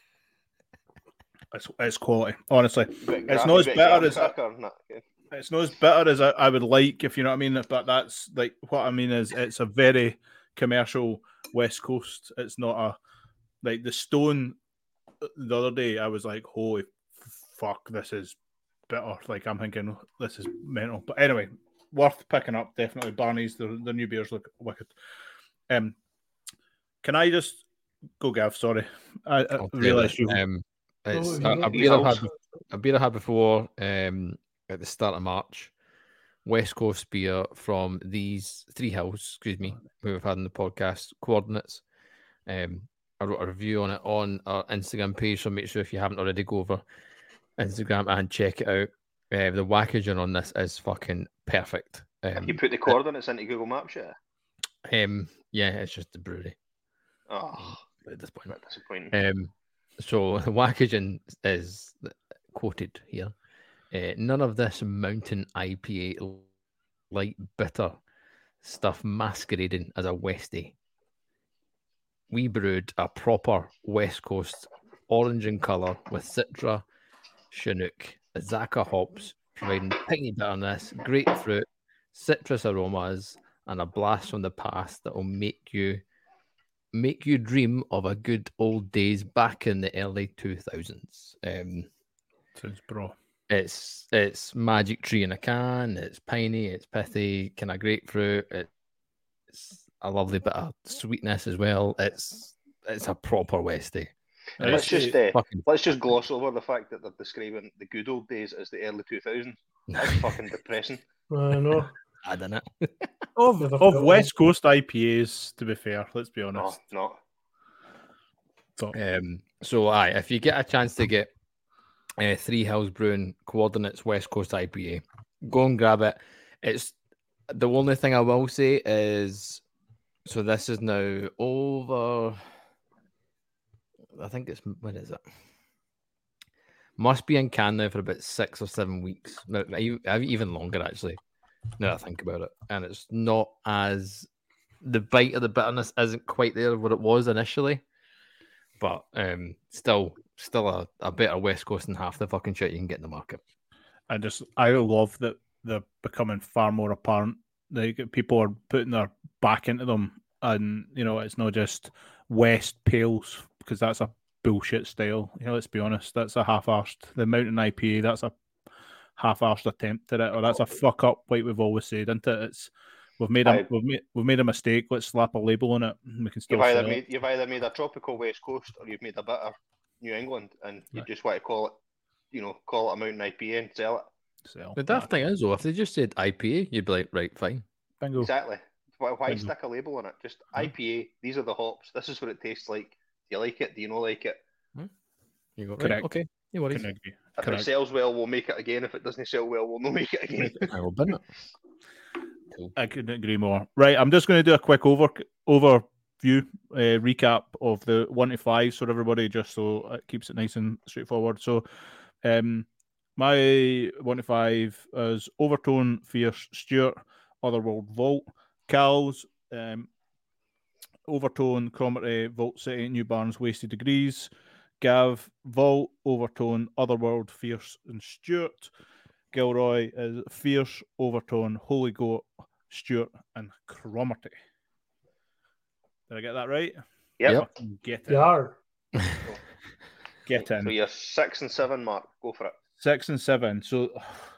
S3: It's, it's quality, honestly.
S4: Bit
S3: It's
S4: gra-
S3: not as
S4: bit
S3: bitter
S4: graham
S3: as I-
S4: cracker and that, yeah.
S3: It's not as bitter as I, I would like, if you know what I mean. But that's like what I mean is it's a very commercial West Coast. It's not a like the Stone. The other day, I was like, "Holy fuck, this is bitter!" Like I'm thinking, this is mental. But anyway, worth picking up definitely. Barney's the the new beers look wicked. Um, can I just go, Gav? Sorry, I, I
S1: I'll tell
S3: realised
S1: you,
S3: you.
S1: um, it's
S5: Oh,
S1: a,
S5: you
S1: a
S5: don't
S1: beer I've
S4: use
S1: had, a beer I had before um, at the start of March. West Coast beer from these Three Hills, excuse me, who we've had in the podcast, Coordinates. Um, I wrote a review on it on our Instagram page, so make sure if you haven't already, go over Instagram and check it out. Uh, the packaging on this is fucking perfect.
S4: Have
S1: Um,
S4: you put the coordinates into Google Maps yet?
S1: um, yeah, it's just the brewery
S4: Oh,
S1: at this point.
S4: a bit disappointing.
S1: Um, so the packaging is quoted here. Uh, none of this mountain I P A light bitter stuff masquerading as a Westie. We brewed a proper West Coast orange in colour with Citra, Chinook, Azacca hops, providing piney bitterness, grapefruit, citrus aromas, and a blast from the past that will make you make you dream of a good old days back in the early two thousands. Um,
S3: Sounds bro.
S1: it's it's magic tree in a can. It's piney. It's pithy. Kind of grapefruit. It's a lovely bit of sweetness as well. It's it's a proper Westie.
S4: Let's
S3: It's-
S4: just uh,
S1: Fucking
S4: let's just gloss over the fact that they're describing the good old days as the early two thousands. That's fucking depressing.
S5: I know.
S1: I don't know.
S3: Of,
S5: Never
S3: of
S5: forgotten.
S3: West Coast I P As, to be fair, let's be
S4: No,
S3: honest.
S4: not.
S3: So,
S1: Um, so, aye, if you get a chance to get uh, Three Hills Brewing Coordinates West Coast I P A, go and grab it. It's the only thing I will say is, so this is now over. I think it's when is it? Must be in can now for about six or seven weeks. No, even longer actually. Now that I think about it, and it's not as the bite of the bitterness isn't quite there what it was initially, but um, still, still a, a better West Coast than half the fucking shit you can get in the market.
S3: I just, I love that they're becoming far more apparent. Like, people are putting their back into them, and, you know, it's not just West Pales, because that's a bullshit style. You know, let's be honest, that's a half-arsed. The Mountain I P A, that's a half-arsed attempt at it, or that's a fuck up, like we've always said, isn't it? It's we've made a
S4: Aye.
S3: we've made we've made a mistake. Let's slap a label on it. And we can still
S4: You've either
S3: sell
S4: made
S3: it.
S4: you've either made a tropical West Coast or you've made a bitter New England, and you
S3: Right.
S4: just want to call it, you know, call it a Mountain I P A and sell it.
S3: Sell.
S1: The daft thing is, though, if they just said I P A, you'd be like, right, fine.
S3: Bingo.
S4: Exactly. Why, why
S3: Bingo.
S4: stick a label on it? Just I P A. These are the hops. This is what it tastes like. Do you like it? Do you not like it?
S1: You go, right,
S3: Correct.
S1: okay, no worries.
S3: Couldn't agree.
S4: If
S3: Correct.
S4: it sells well, we'll make it again. If it doesn't sell well, we'll not make it again.
S1: I will bin it. Cool.
S3: I couldn't agree more. Right, I'm just going to do a quick over overview uh, recap of the one to five, so everybody, just so it keeps it nice and straightforward. So, um, my one to five is Overtone, Fierce, Stuart, Otherworld, Vault, Cal's, um, Overtone, Cromarty, Vault City, New Barns, Wasted Degrees, Gav, Vault, Overtone, Otherworld, Fierce, and Stuart. Gilroy is Fierce, Overtone, Holy Goat, Stuart, and Cromarty. Did I get that right?
S4: Yep.
S1: Yep.
S3: Fucking Get
S5: You
S3: in.
S5: are.
S3: Get
S4: So
S3: in.
S4: you're six and seven, Mark. Go for it.
S3: Six and seven. So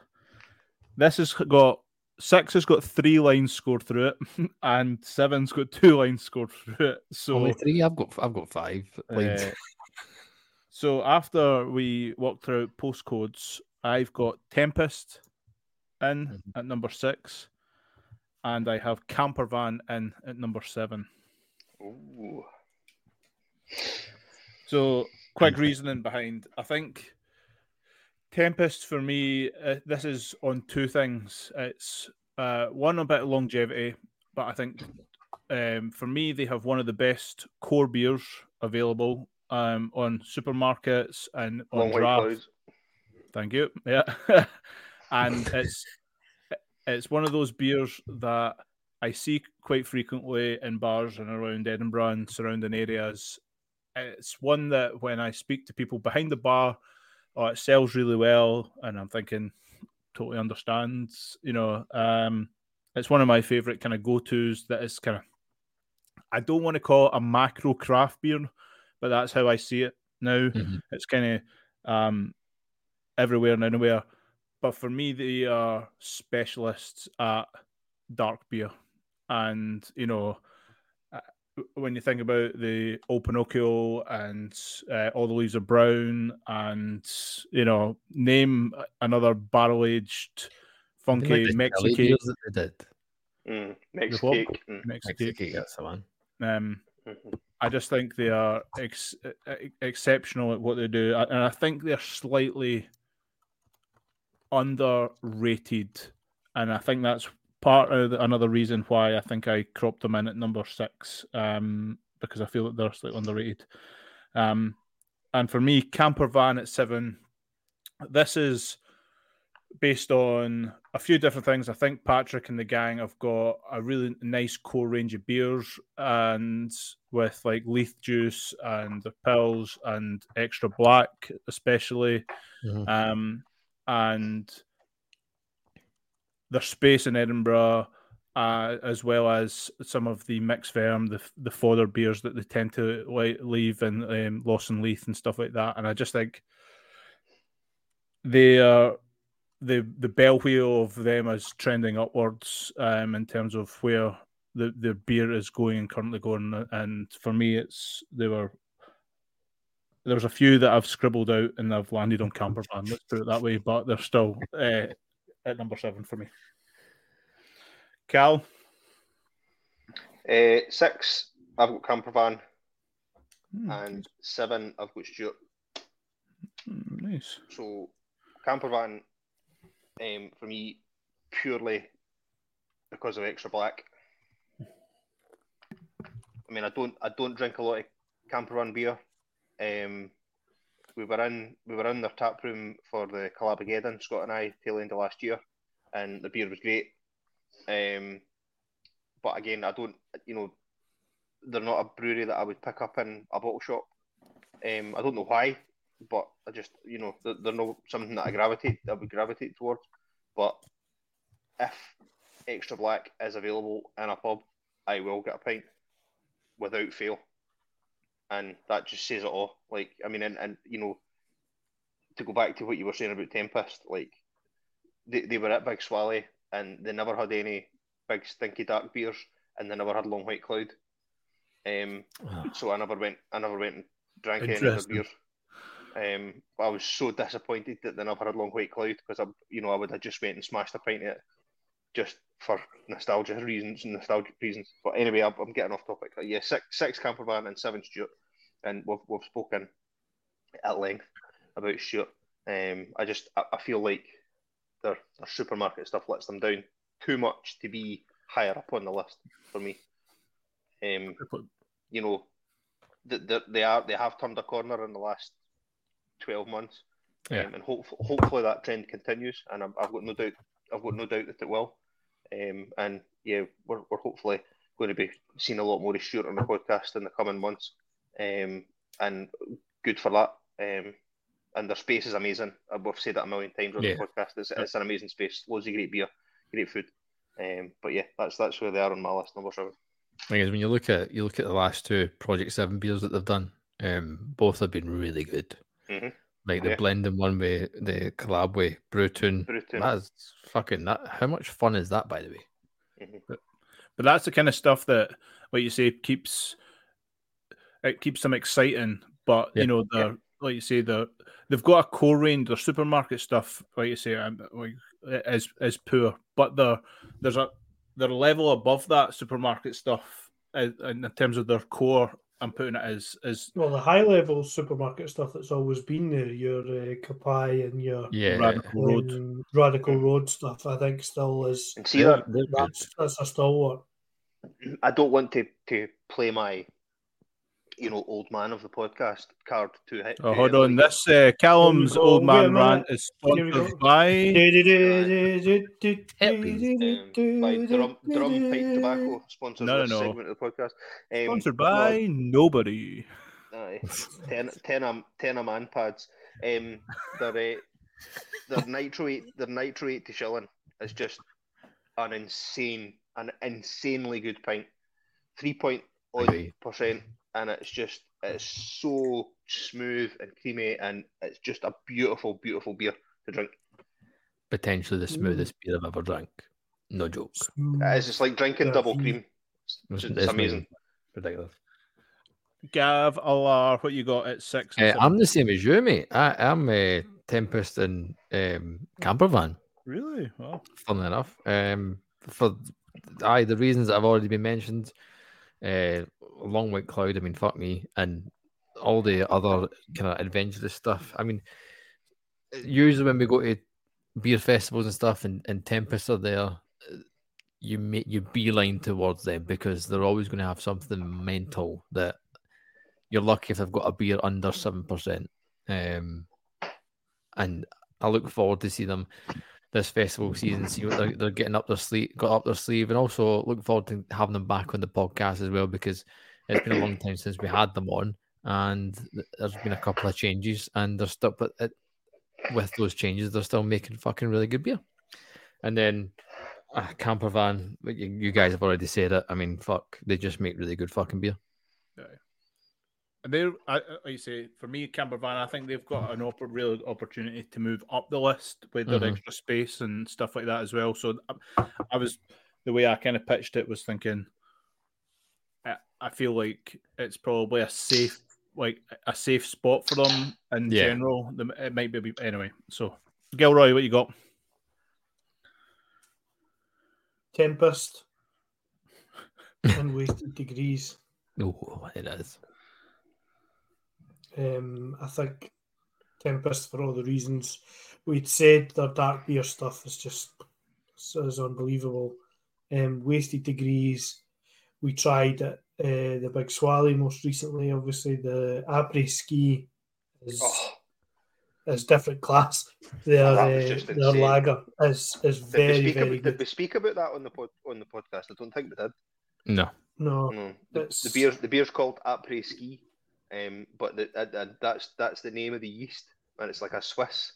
S3: this has got six has got three lines scored through it, and seven's got two lines scored through it. So
S1: Only three. I've got I've got five. lines.
S3: Uh, so after we walk through postcodes, I've got Tempest in
S1: Mhm.
S3: at number six, and I have Campervan in at number seven.
S4: Ooh.
S3: So quick reasoning behind. I think Tempest for me, uh, this is on two things. It's uh, one, a bit of longevity, but I think um, for me they have one of the best core beers available um, on supermarkets and on
S4: Long white
S3: draft.
S4: clouds.
S3: Thank you. Yeah, and it's it's one of those beers that I see quite frequently in bars and around Edinburgh and surrounding areas. It's one that when I speak to people behind the bar, oh, it sells really well, and I'm thinking, totally understands. You know, um, it's one of my favorite kind of go-tos. That is kind of, I don't want to call it a macro craft beer, but that's how I see it now.
S1: Mhm.
S3: It's kind of um, everywhere and anywhere. But for me, they are specialists at dark beer. And, you know, uh, when you think about the Old Pinocchio and uh, All the Leaves Are Brown and, you know, name another barrel-aged, funky
S1: They made the jelly
S3: Mexican
S1: beers that they did.
S4: Mm.
S3: The
S4: Mexican
S3: what?
S4: cake. Mm.
S3: Mexican.
S1: Mexican, that's the one.
S3: Um,
S4: Mhm.
S3: I just think they are ex- e- exceptional at what they do, and I think they're slightly underrated, and I think that's part of the, another reason why I think I cropped them in at number six, um, because I feel that they're slightly underrated. Um, and for me, Camper Van at seven. This is based on a few different things. I think Patrick and the gang have got a really nice core range of beers, and with like Leith Juice and the Pils and Extra Black, especially,
S1: Mhm.
S3: um, and their space in Edinburgh, uh, as well as some of the mixed firm, the the fodder beers that they tend to like, leave in um, Lawson Leith and stuff like that. And I just think they are. The the bell wheel of them is trending upwards um, in terms of where the, the beer is going and currently going. And for me, it's they were there was a few that I've scribbled out and I've landed on Campervan. Let's put it that way, but they're still uh, at number seven for me. Cal,
S4: Uh, six, I've got Campervan,
S3: Hmm,
S4: and seven, I've got Stuart.
S3: nice.
S4: So Campervan, um, for me, purely because of Extra Black. I mean, I don't, I don't drink a lot of Campervan beer. Um, we were in, we were in their tap room for the Calabageddon, Scott and I, tail end of last year, and the beer was great. Um, but again, I don't, you know, they're not a brewery that I would pick up in a bottle shop. Um, I don't know why, but I just, you know, they're, they're not something that I gravitate, that I would gravitate towards. But if Extra Black is available in a pub, I will get a pint without fail. And that just says it all. Like, I mean, and, and you know, to go back to what you were saying about Tempest, like, they, they were at Big Swally and they never had any big stinky dark beers, and they never had Long White Cloud. Um, so I never went, I never went and drank any of their
S3: Interesting.
S4: beers. Um, I was so disappointed that they never had Long White Cloud, because I, you know, I would have just went and smashed a pint of it just for nostalgia reasons and nostalgic reasons. But anyway, I'm, I'm getting off topic. Yeah, six, six Campervan and seven Stuart, and we've we've spoken at length about Stuart. Um, I just I, I feel like their their supermarket stuff lets them down too much to be higher up on the list for me. Um, you know, they, they, they are they have turned a corner in the last twelve months,
S1: Yeah.
S4: um, and hopefully, hopefully that trend continues. And I've, I've got no doubt, I've got no doubt that it will. Um, and yeah, we're we're hopefully going to be seeing a lot more of Stuart on the podcast in the coming months. Um, and good for that. Um, and their space is amazing. We've said that a million times on
S1: Yeah.
S4: the podcast. It's, it's an amazing space. Loads of great beer, great food. Um, but yeah, that's that's where they are on my list, number seven.
S1: Thing is, when you look at you look at the last two Project Seven beers that they've done, um, both have been really good.
S4: Mm-hmm.
S1: Like the
S4: Yeah.
S1: blending one with the collab with Brewtown.
S4: Brewtown.
S1: That's fucking that. How much fun is that, by the way?
S4: Mm-hmm.
S3: But that's the kind of stuff that, like you say, keeps it keeps them exciting. But
S1: Yeah.
S3: you know, they're like you say, they they've got a core range. Their supermarket stuff, like you say, um, like, is is poor. But there there's a they're a level above that supermarket stuff in, in terms of their core. I'm putting it as as
S5: Well, the high level supermarket stuff that's always been there, your uh, Kapai and your
S1: Yeah,
S3: Radical Road.
S5: um, Radical Road stuff, I think still is
S4: And see
S1: they're,
S4: that
S1: they're good.
S5: that's that's a stalwart.
S4: I don't want to, to play my, you know, old man of the podcast card too high.
S3: Oh,
S4: too
S3: hold
S4: heavily.
S3: on. This uh, Callum's
S5: Here we go.
S3: old
S5: Wait a
S3: man
S5: minute.
S3: rant is
S5: Here we
S3: sponsored
S5: go.
S3: by.
S4: Um, by Drum Drum Pipe Tobacco sponsors
S3: No, no,
S4: this
S3: no.
S4: segment of the podcast. Um,
S3: Sponsored
S4: but
S3: by nobody.
S4: no, aye, ten ten a ten a man pads. Um, their uh, their nitro eight their nitro eight to shilling is just an insane an insanely good pint, three point odd
S1: Agree.
S4: percent, and it's just it's so smooth and creamy, and it's just a beautiful beautiful beer to drink.
S1: Potentially the smoothest beer I've ever drank. No joke.
S4: It's just like drinking
S5: Yeah,
S4: double
S5: he-
S4: cream.
S1: It's,
S4: It's, it's
S1: it's not
S4: amazing.
S1: even ridiculous.
S3: Gav, Alar, what you got at six? and
S1: Uh,
S3: seven?
S1: I'm the same as you, mate. I, I'm a Tempest and um, Campervan.
S3: Really? Well,
S1: Funnily enough, um, for aye, the reasons that have already been mentioned. Uh, Long White Cloud. I mean, fuck me, and all the other kind of adventurous stuff. I mean, usually when we go to beer festivals and stuff, and, and Tempest are there, you make you beeline towards them because they're always going to have something mental that you're lucky if they've got a beer under seven percent. Um, and I look forward to see them this festival season, see what they're, they're getting up their sleeve, got up their sleeve, and also look forward to having them back on the podcast as well, because it's been a long time since we had them on, and there's been a couple of changes, and they're still, but it, with those changes, they're still making fucking really good beer. And then uh, Camper Van, you, you guys have already said it. I mean, fuck, they just make really good fucking beer.
S3: Yeah. And they're, I, like you say, for me, Camper Van, I think they've got an opp- real opportunity to move up the list with their
S1: Mhm.
S3: extra space and stuff like that as well. So I, I was, the way I kind of pitched it was thinking, I, I feel like it's probably a safe, like a safe spot for them in
S1: Yeah.
S3: general. The- It might be, anyway. So, Gilroy, what you got?
S5: Tempest and Wasted Degrees.
S1: Oh, it is.
S5: Um, I think Tempest, for all the reasons we'd said, their dark beer stuff is just so is unbelievable. Um, Wasted Degrees, we tried at uh, the Big Swally most recently. Obviously, the Après Ski is
S4: Oh,
S5: is different class. Their
S4: that was
S5: uh,
S4: just
S5: their
S4: insane.
S5: lager is is
S4: did,
S5: very
S4: we speak
S5: very
S4: about, did
S5: good.
S4: we speak about that on the pod, on the podcast? I don't think we did.
S1: No.
S5: No,
S4: No, the,
S5: It's-
S4: the beer the beer's called Après Ski, um, but the, uh, uh, that's that's the name of the yeast, and it's like a Swiss.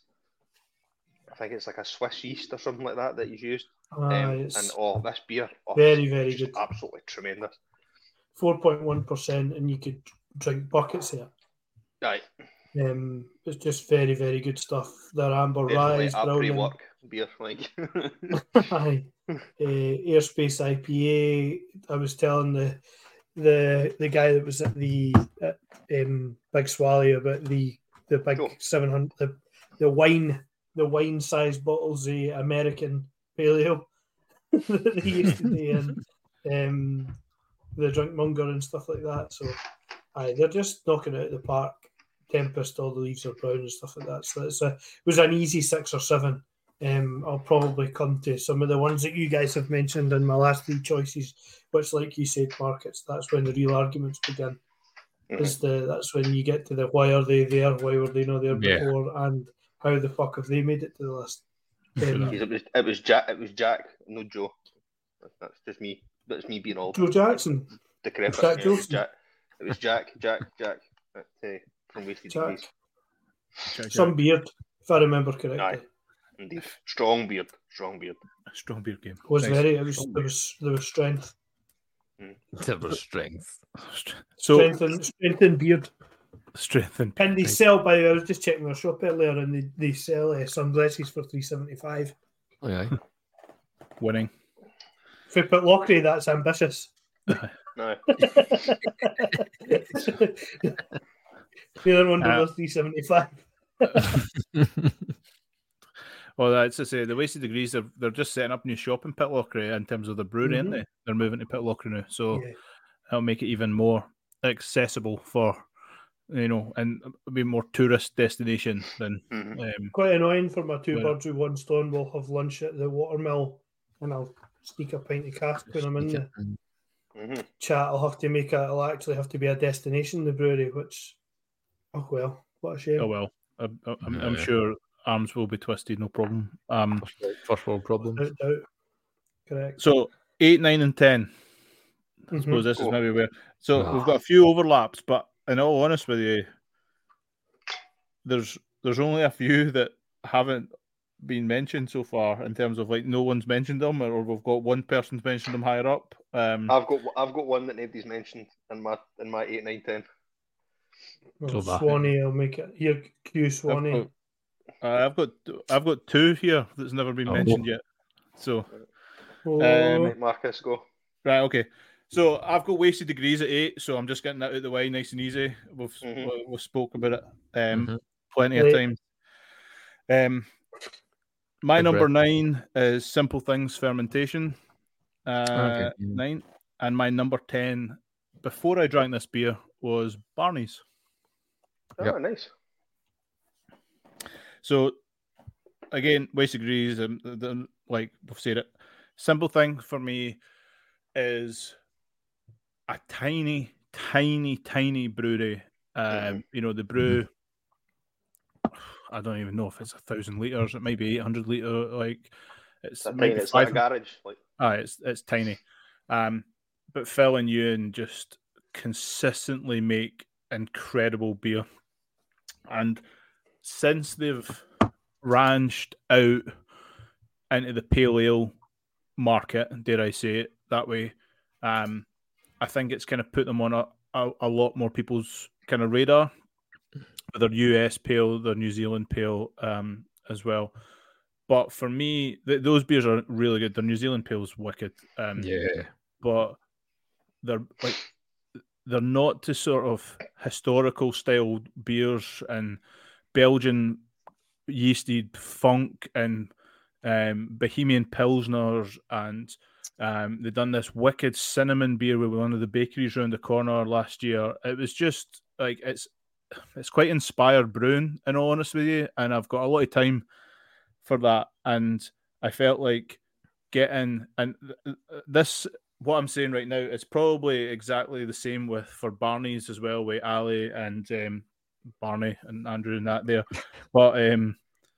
S4: I think it's like a Swiss yeast or something like that that he's used.
S5: uh,
S4: Um,
S5: it's
S4: and oh, this beer, oh,
S5: very
S4: it's
S5: very
S4: just
S5: good.
S4: absolutely tremendous.
S5: Four point one percent, and you could drink buckets of it.
S4: Right,
S5: Um, it's just very, very good stuff. Their Amber
S4: definitely
S5: Rise,
S4: Après
S5: brilliant.
S4: work beer, like.
S5: Aye. uh, Airspace I P A. I was telling the the the guy that was at the at, um, Big Swally about the the big
S4: Cool.
S5: seven hundred the, the wine the wine sized bottles of American pale ale that they used to do in um, the Drink Monger and stuff like that. So, aye, they're just knocking it out of the park. Tempest, All the Leaves Are Brown and stuff like that. So it's a, it was an easy six or seven. Um, I'll probably come to some of the ones that you guys have mentioned in my last three choices, which, like you said, markets. That's when the real arguments begin.
S4: Mhm.
S5: Is the that's when you get to the why are they there? Why were they not there
S1: Yeah.
S5: before? And how the fuck have they made it to the list? Um,
S4: It was it was Jack. It was Jack, no Joe. That's just me. That's me being old.
S5: Joe Jackson,
S4: Decrepit.
S5: Jack
S4: yeah, it was
S5: Johnson.
S4: Jack. It was Jack. Jack. Jack. At, uh, from Wasted
S5: Jack.
S4: Degrees.
S3: Check it
S5: some
S3: out.
S5: beard, if I remember correctly.
S4: Aye. Indeed, strong beard. Strong beard.
S3: Strong beer game.
S5: Was
S3: Nice.
S5: very. It was there was there was strength,
S1: There was strength.
S3: So,
S5: strength and strength and beard.
S3: strength and
S5: And they sell. By the way, I was just checking their shop earlier, and they, they sell uh, sunglasses for three seventy five.
S1: Okay.
S3: winning.
S5: If we put Lockery, that's ambitious.
S4: No.
S5: The other one
S3: Uh,
S5: was three seventy five.
S3: Well, that's to say, the Wasted Degrees, they're, they're just setting up a new shop in Pitlochry in terms of the brewery, aren't
S5: Mhm.
S3: they? They're moving to Pitlochry now. So
S5: Yeah.
S3: that'll make it even more accessible for, you know, and be more tourist destination than.
S4: Mhm.
S3: Um,
S5: Quite annoying for my two
S3: Well-
S5: birds with one stone. We'll have lunch at the watermill, and I'll sneak a pint of cask when I'm in the
S4: Mhm.
S5: chat. I'll have to make a. It'll actually have to be a destination, the brewery, which. Oh well, what a shame.
S3: oh well, I, I, I'm, I'm
S1: Yeah.
S3: sure arms will be twisted, no problem. Um,
S1: First world problems.
S5: Without doubt. Correct.
S3: so eight, nine, and ten. I
S5: Mhm.
S3: suppose this is
S4: Cool.
S3: maybe where. So
S1: Ah.
S3: we've got a few overlaps, but in all honesty with you, there's there's only a few that haven't been mentioned so far in terms of like no one's mentioned them, or we've got one person's mentioned them higher up. Um,
S4: I've got I've got one that nobody's mentioned in my in my eight, nine, ten.
S5: Well,
S1: Go back.
S5: Swanee, I'll make it here. Q
S3: I've
S5: Swanee.
S3: got, uh, I've got I've got two here that's never been
S1: Oh.
S3: mentioned yet. So
S5: Oh,
S3: um,
S4: Right, Marcus, go.
S3: right, okay. So I've got Wasted Degrees at eight, so I'm just getting that out of the way, nice and easy. We've
S4: Mhm.
S3: we- we've spoke about it um,
S1: Mhm.
S3: plenty of
S5: Late.
S3: times. Um, my
S1: Big
S3: number
S1: breath.
S3: nine is Simple Things Fermentation. Uh,
S1: Okay, yeah.
S3: Nine, and my number ten before I drank this beer was Barney's.
S4: Oh,
S1: Yep.
S4: nice.
S3: So again, Wasted Degrees, um, the, the, like we've said it, simple thing for me is a tiny, tiny, tiny brewery. Um,
S4: Mhm.
S3: You know, the brew. I don't even know if it's a thousand liters. It might be eight hundred liter. Like it's
S4: It's, a
S3: it might
S4: tiny,
S3: be
S4: it's like a
S3: five.
S4: garage. Like
S3: Ah, it's it's tiny. Um, but Phil and Ewan just consistently make incredible beer, and since they've branched out into the pale ale market, dare I say it that way, um, I think it's kind of put them on a, a, a lot more people's kind of radar. Their U S pale, their New Zealand pale, um, as well. But for me, th- those beers are really good. Their New Zealand pale is wicked. Um,
S1: Yeah.
S3: but they're like they're not to sort of historical style beers and Belgian yeasted funk and um, Bohemian Pilsners, and um, they've done this wicked cinnamon beer with one of the bakeries around the corner last year. It was just like it's it's quite inspired brewing, in all honesty with you, and I've got a lot of time for that, and I felt like getting and th- this what I'm saying right now is probably exactly the same with for Barney's as well, with Ali and um, Barney and Andrew and that there, but um,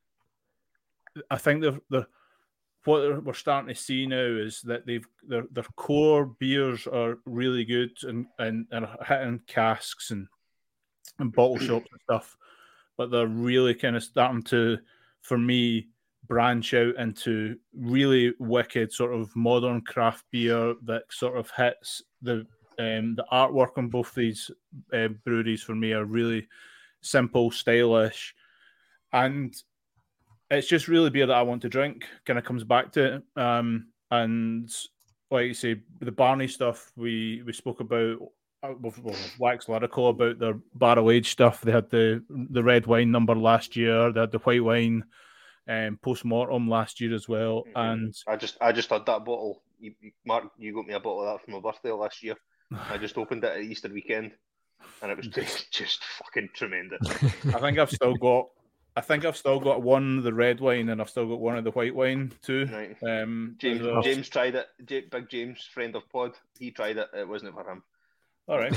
S3: I think they're, they're what we're starting to see now is that they've their their core beers are really good and and, and are hitting casks and and bottle shops and stuff, but they're really kind of starting to, for me, branch out into really wicked sort of modern craft beer that sort of hits the um, the artwork on both these uh, breweries. For me, are really simple, stylish, and it's just really beer that I want to drink. Kind of comes back to it, um, and like you say, the Barney stuff we we spoke about. We've, we've waxed lyrical about their barrel aged stuff. They had the the red wine number last year. They had the white wine um, post mortem last year as well.
S4: mm-hmm.
S3: And
S4: I just I just had that bottle. You, you, Mark, you got me a bottle of that for my birthday last year. I just opened it at Easter weekend, and it was just just fucking tremendous.
S3: I think I've still got. I think I've still got one of the red wine, and I've still got one of the white wine too.
S4: Right.
S3: Um,
S4: James
S3: as well.
S4: James tried it. J- Big James, friend of pod, he tried it. It wasn't for him.
S3: All right.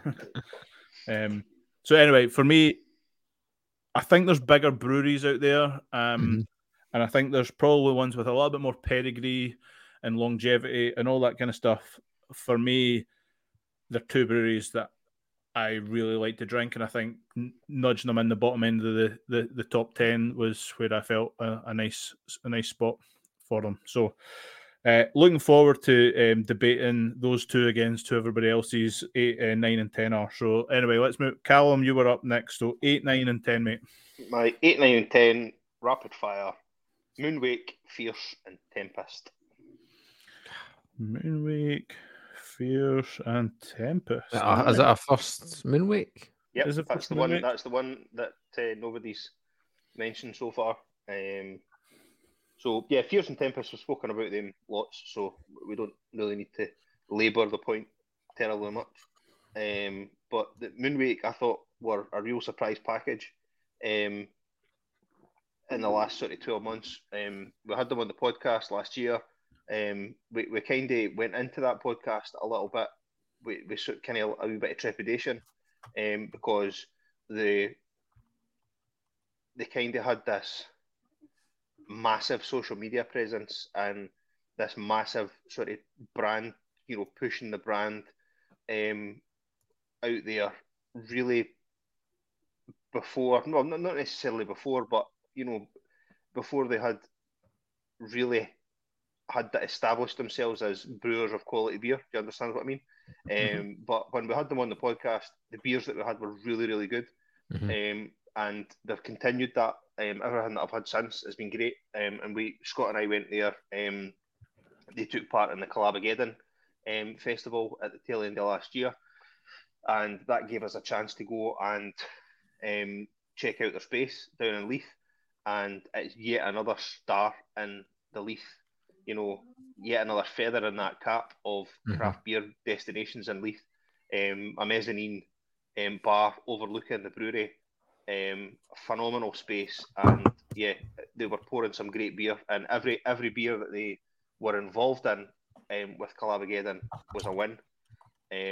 S3: um. So anyway, for me, I think there's bigger breweries out there, um,
S1: Mm-hmm.
S3: and I think there's probably ones with a little bit more pedigree and longevity and all that kind of stuff. For me, they're two breweries that I really like to drink, and I think n- nudging them in the bottom end of the, the, the top ten was where I felt a, a nice a nice spot for them. So, uh, looking forward to um, debating those two against who everybody else's eight, uh, nine, and ten are. So, anyway, let's move. Callum, you were up next. So, eight, nine, and ten, mate.
S4: My eight, nine, and ten rapid fire: Moonwake, Fierce, and Tempest.
S3: Moonwake, Fierce, and Tempest.
S1: Uh, is it a first Moonwake?
S4: Yep,
S3: Is it
S4: that's
S3: first
S4: the one.
S3: Moonwake?
S4: That's the one that uh, nobody's mentioned so far. Um, so yeah, Fierce and Tempest, we've spoken about them lots, so we don't really need to labour the point terribly much. Um, but the Moonwake, I thought, were a real surprise package. Um, in the last sort of twelve months, um, we had them on the podcast last year. Um, we we kind of went into that podcast a little bit. We we sort kind of a wee bit of trepidation, um, because the they kind of had this massive social media presence and this massive sort of brand, you know, pushing the brand um, out there really before, no, not necessarily before, but, you know, before they had really had that established themselves as brewers of quality beer. Do you understand what I mean?
S1: Mm-hmm.
S4: Um, but when we had them on the podcast, the beers that we had were really, really good.
S1: Mm-hmm.
S4: Um, and they've continued that. Um, everything that I've had since has been great. Um, and we, Scott and I went there. Um, they took part in the Calabageddon um, festival at the tail end of last year. And that gave us a chance to go and um, check out their space down in Leith. And it's yet another star in the Leith, you know, yet another feather in that cap of
S1: Mhm.
S4: craft beer destinations in Leith. Um, a mezzanine um, bar overlooking the brewery. Um, phenomenal space, and yeah, they were pouring some great beer, and every every beer that they were involved in um, with Calabageddon was a win. Um,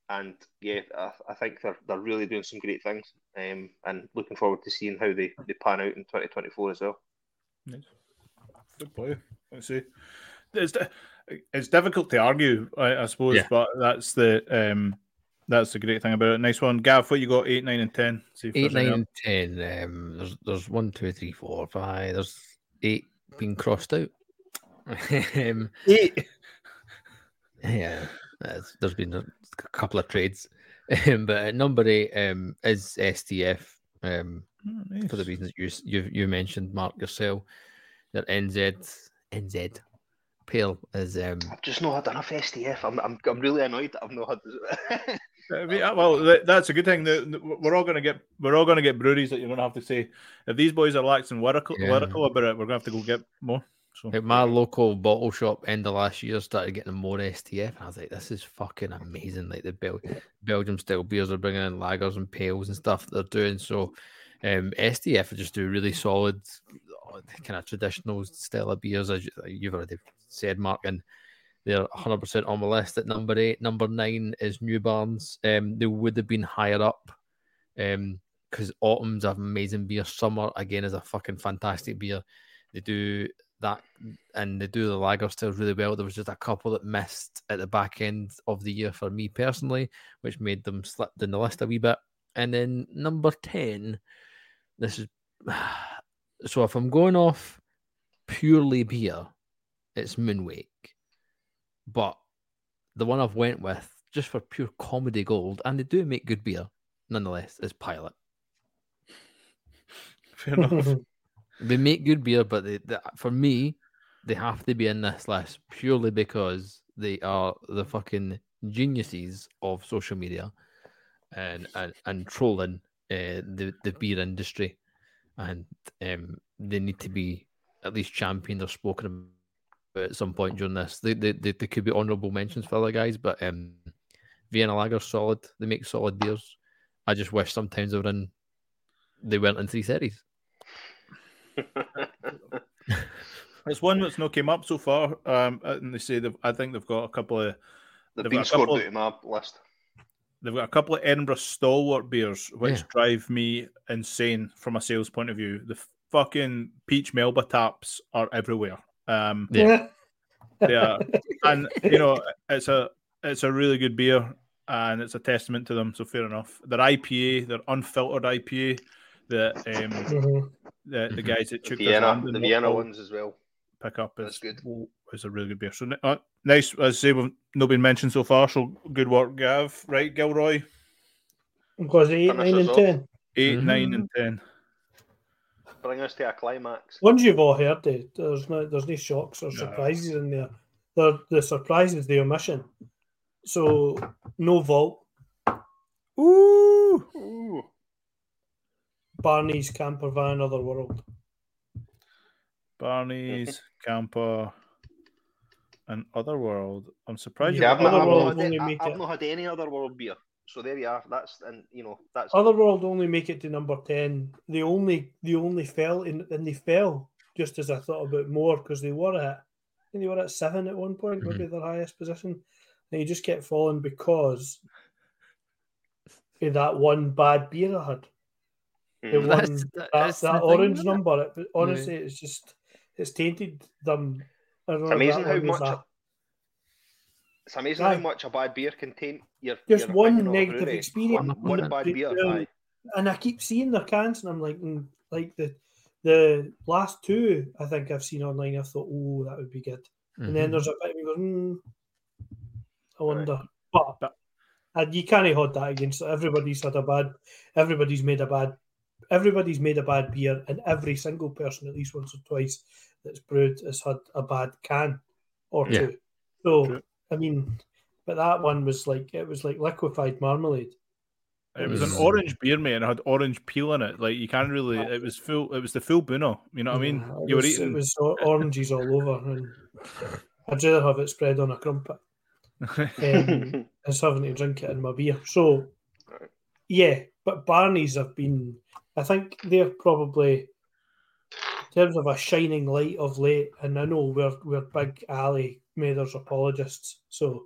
S4: and yeah, I, I think they're they're really doing some great things. Um, and looking forward to seeing how they, they pan out in twenty twenty-four as well.
S3: Nice. Good play. Let's see. It's it's difficult to argue, I, I suppose,
S1: Yeah.
S3: but that's the um that's the great thing about it. Nice one, Gav. What you got? Eight, nine, and ten. See if
S1: Eight,
S3: there's any
S1: nine, and ten. Um, there's there's one, two, three, four, five. There's eight being crossed out. um,
S3: eight.
S1: Yeah, there's, there's been a couple of trades, um, but at number eight um, is S T F. Um,
S3: Oh, nice.
S1: for the reasons you you you mentioned, Mark, yourself. That N Z N Z Pale is um.
S4: I've just not had enough S T F. I'm I'm I'm really annoyed that I've not had.
S3: I mean, uh, well, that, that's a good thing. The, the, we're all going to get we're all going to get breweries that you're going to have to say if these boys are waxing lyrical,
S1: Yeah.
S3: lyrical about it, we're going to have to go get more. So
S1: Like my local bottle shop end of last year started getting more S T F, and I was like, "This is fucking amazing!" Like the Bel- Belgium style beers are bringing in lagers and pales and stuff that they're doing. So, um, S T F just do really solid, kind of traditional style of beers, as you- you've already said, Mark. And they're one hundred percent on my list at number eight. Number nine is New Barns. Um, they would have been higher up, um, because autumn's an amazing beer. Summer again is a fucking fantastic beer. They do that, and they do the lager styles really well. There was just a couple that missed at the back end of the year for me personally, which made them slip down the list a wee bit. And then number ten, this is so if I'm going off purely beer, it's Moonwake. But the one I've went with, just for pure comedy gold, and they do make good beer, nonetheless, is Pilot.
S3: fair enough.
S1: They make good beer, but they, they, for me, they have to be in this list purely because they are the fucking geniuses of social media and and, and trolling uh, the, the beer industry. And um, they need to be at least championed or spoken about at some point during this. They, they, they, they could be honourable mentions for other guys, but um, Vienna Lager's solid. They make solid beers. I just wish sometimes they were in, they weren't in three series.
S3: It's one that's not came up so far, um, and they say they've, I think they've got a couple of
S4: They've
S3: They've
S4: been
S3: got a
S4: scored
S3: couple
S4: out of my list.
S3: they've got a couple of Edinburgh stalwart beers which
S1: Yeah.
S3: drive me insane from a sales point of view. The fucking peach Melba taps are everywhere. Um,
S1: Yeah.
S3: they are, and you know it's a it's a really good beer, and it's a testament to them. So fair enough. Their I P A, their unfiltered I P A, the um,
S5: Mhm.
S3: the, the
S1: Mhm.
S3: guys at
S4: The
S3: Chukka's
S4: Vienna,
S3: Land
S4: the
S3: and
S4: Vienna
S3: Walpole
S4: ones as well.
S3: pick up is
S4: That's good.
S3: is a really good beer. So uh, nice. As I say, we've not been mentioned so far. So good work, Gav. Right, Gilroy.
S5: Because eight,
S4: Finish
S5: nine,
S4: us
S5: and
S4: off.
S5: ten.
S3: 8
S1: Mhm.
S3: nine, and ten.
S4: Bring us to a climax.
S5: Ones you've all heard, eh, there's no there's no shocks or
S3: No.
S5: surprises in there. The the surprise is the omission. So no vault.
S3: Ooh.
S4: Ooh.
S5: Barney's camper van, Otherworld.
S3: Barney's, Camper, and Otherworld. I'm surprised
S5: Yeah,
S3: you
S4: Yeah, I've not, I've,
S5: Otherworld
S4: not had,
S5: only
S4: I-
S5: make
S4: I've
S5: it-
S4: not had any other world beer. So there you are. That's and you know that's
S5: Otherworld only make it to number ten. They only they only fell in and they fell just as I thought about more because they were at I think they were at seven at one point, maybe their highest position. And you just kept falling because of that one bad beer I had. The
S4: Mm.
S5: one
S1: That's-
S5: that,
S1: that's
S5: that
S1: the thing,
S5: orange
S1: isn't it?
S5: number. It, honestly, it's just it's tainted them. I don't
S4: It's
S5: know if
S4: amazing
S5: that
S4: how
S5: one was
S4: much.
S5: a-
S4: It's amazing
S5: Aye.
S4: how much a bad beer can taint your
S5: Just
S4: your
S5: one
S4: opinion of a
S5: negative
S4: brewery.
S5: experience.
S4: One, one bad beer.
S5: Yeah.
S4: Aye.
S5: And I keep seeing their cans, and I'm like, mm, like the the last two I think I've seen online. I thought, oh, that would be good. And then
S1: Mhm.
S5: there's a bit of me going, mm, I wonder. But,
S3: But-
S5: and you can't hold that against it. Everybody's had a bad. Everybody's made a bad. Everybody's made a bad beer, and every single person at least once or twice that's brewed has had a bad can or
S1: Yeah.
S5: two. So
S3: True.
S5: I mean, but that one was like it was like liquefied marmalade.
S3: It was an
S1: Mm.
S3: orange beer, mate, and it had orange peel in it. Like you can't really. It was full. It was the full Buno. You know what I mean?
S5: Yeah, it
S3: You were
S5: was,
S3: eating.
S5: It was o- oranges all over, and I'd rather have it spread on a crumpet um, as having to drink it in my beer. So,
S4: Right.
S5: yeah, but Barney's have been. I think they're probably in terms of a shining light of late. And I know we're we're big Ali Mathers apologists, so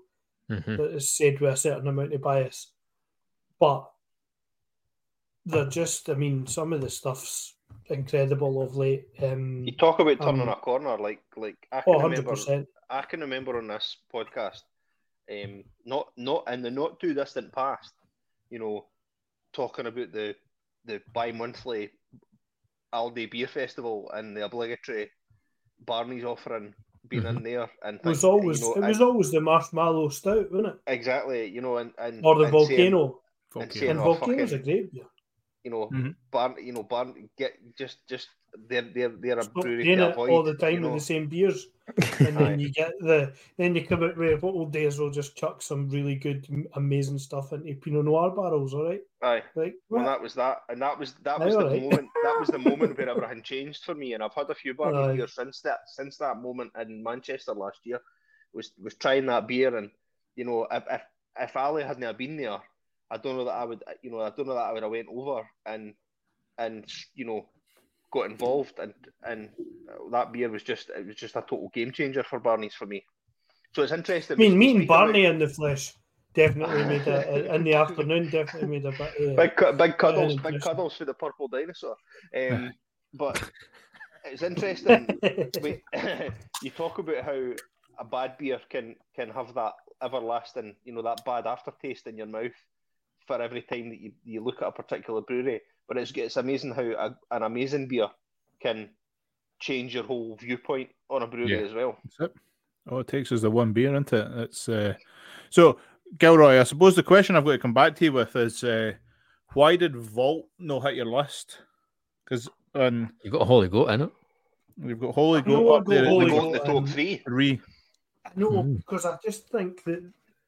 S1: Mm-hmm.
S5: that is said with a certain amount of bias. But they're just, I mean, some of the stuff's incredible of late. Um,
S4: You talk about turning
S5: um,
S4: a corner, like like I
S5: oh,
S4: can
S5: one hundred
S4: remember.
S5: percent.
S4: I can remember on this podcast, um, not not in the not too distant past, you know, talking about the the bi-monthly Aldi Beer Festival and the obligatory Barney's offering being
S1: Mhm.
S4: in there, and
S5: It was
S4: think,
S5: always
S4: you know,
S5: it was
S4: and-
S5: always the marshmallow stout, wasn't it?
S4: exactly, you know, and and
S5: Or the
S4: and saying,
S5: volcano.
S4: and
S3: Volcano.
S4: saying,
S5: And
S4: oh,
S5: volcano's a
S4: fucking,
S5: great beer.
S4: you know,
S3: Mhm.
S4: Barn, you know, Barn, get just just they're they're they're a
S5: Stop
S4: brewery
S5: doing
S4: to
S5: it
S4: avoid
S5: all the time
S4: you know.
S5: with the same beers, and then
S4: Aye.
S5: you get the then you come out with what old days will just chuck some really good, m- amazing stuff into Pinot Noir barrels. All right,
S4: Aye.
S5: like
S4: Well,
S5: what?
S4: that was that, and that was that
S5: Aye,
S4: was the
S5: alright.
S4: moment. That was the moment where everything changed for me, and I've had a few Barney's
S5: Aye.
S4: beers since that. Since that moment in Manchester last year, was was trying that beer, and you know, if if, if Ali hadn't have been there, I don't know that I would, you know, I don't know that I would have went over and and you know, got involved, and and that beer was just it was just a total game changer for Barney's for me. So it's interesting.
S5: I mean,
S4: we
S5: meeting
S4: speak about-
S5: Barney in the flesh definitely made a in the afternoon. Definitely made a bit. Of,
S4: Big, cu- big cuddles,
S5: an
S4: big
S5: impression.
S4: cuddles for the purple dinosaur. Um, but it's interesting. we, you talk about how a bad beer can can have that everlasting, you know, that bad aftertaste in your mouth for every time that you, you look at a particular brewery. But it's it's amazing how a, an amazing beer can change your whole viewpoint on a brewery
S1: Yeah.
S4: as well.
S3: That's it. All it takes is the one beer, isn't it? It's uh... so, Gilroy. I suppose the question I've got to come back to you with is, uh, why did Vault not hit your list? Because um,
S1: You've got a Holy Goat in it.
S3: we've got Holy
S5: I know
S3: Goat
S5: I'll
S3: up
S5: go
S3: there.
S5: Holy
S3: We've
S4: We
S3: got
S4: got
S5: Goat
S4: the top
S5: and-
S4: three.
S3: three.
S5: No,
S1: Mm.
S5: because I just think that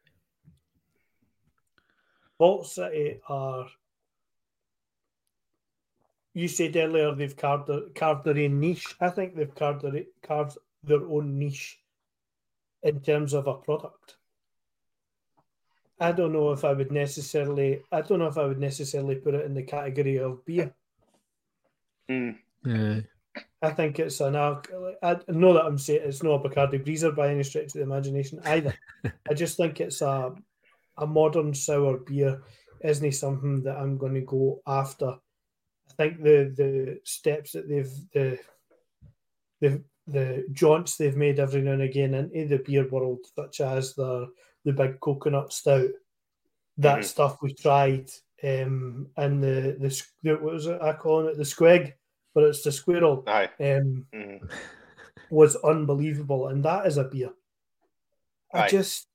S5: Vault City are. You said earlier they've carved their, carved their own niche. I think they've carved their, carved their own niche in terms of a product. I don't know if I would necessarily. I don't know if I would necessarily put it in the category of beer.
S4: Mm.
S1: Yeah.
S5: I think it's an. alc- I know that I'm saying it's not a Bacardi Breezer by any stretch of the imagination either. I just think it's a a modern sour beer. Isn't something that I'm going to go after. I think the the steps that they've the the the jaunts they've made every now and again into the beer world, such as the the big coconut stout, that
S4: Mhm.
S5: stuff we tried, um, and the the s- the- what was it? I calling it the squig, but it's the squirrel.
S4: Aye.
S5: Um,
S4: Mhm.
S5: was unbelievable, and that is a beer. I
S4: Aye.
S5: just,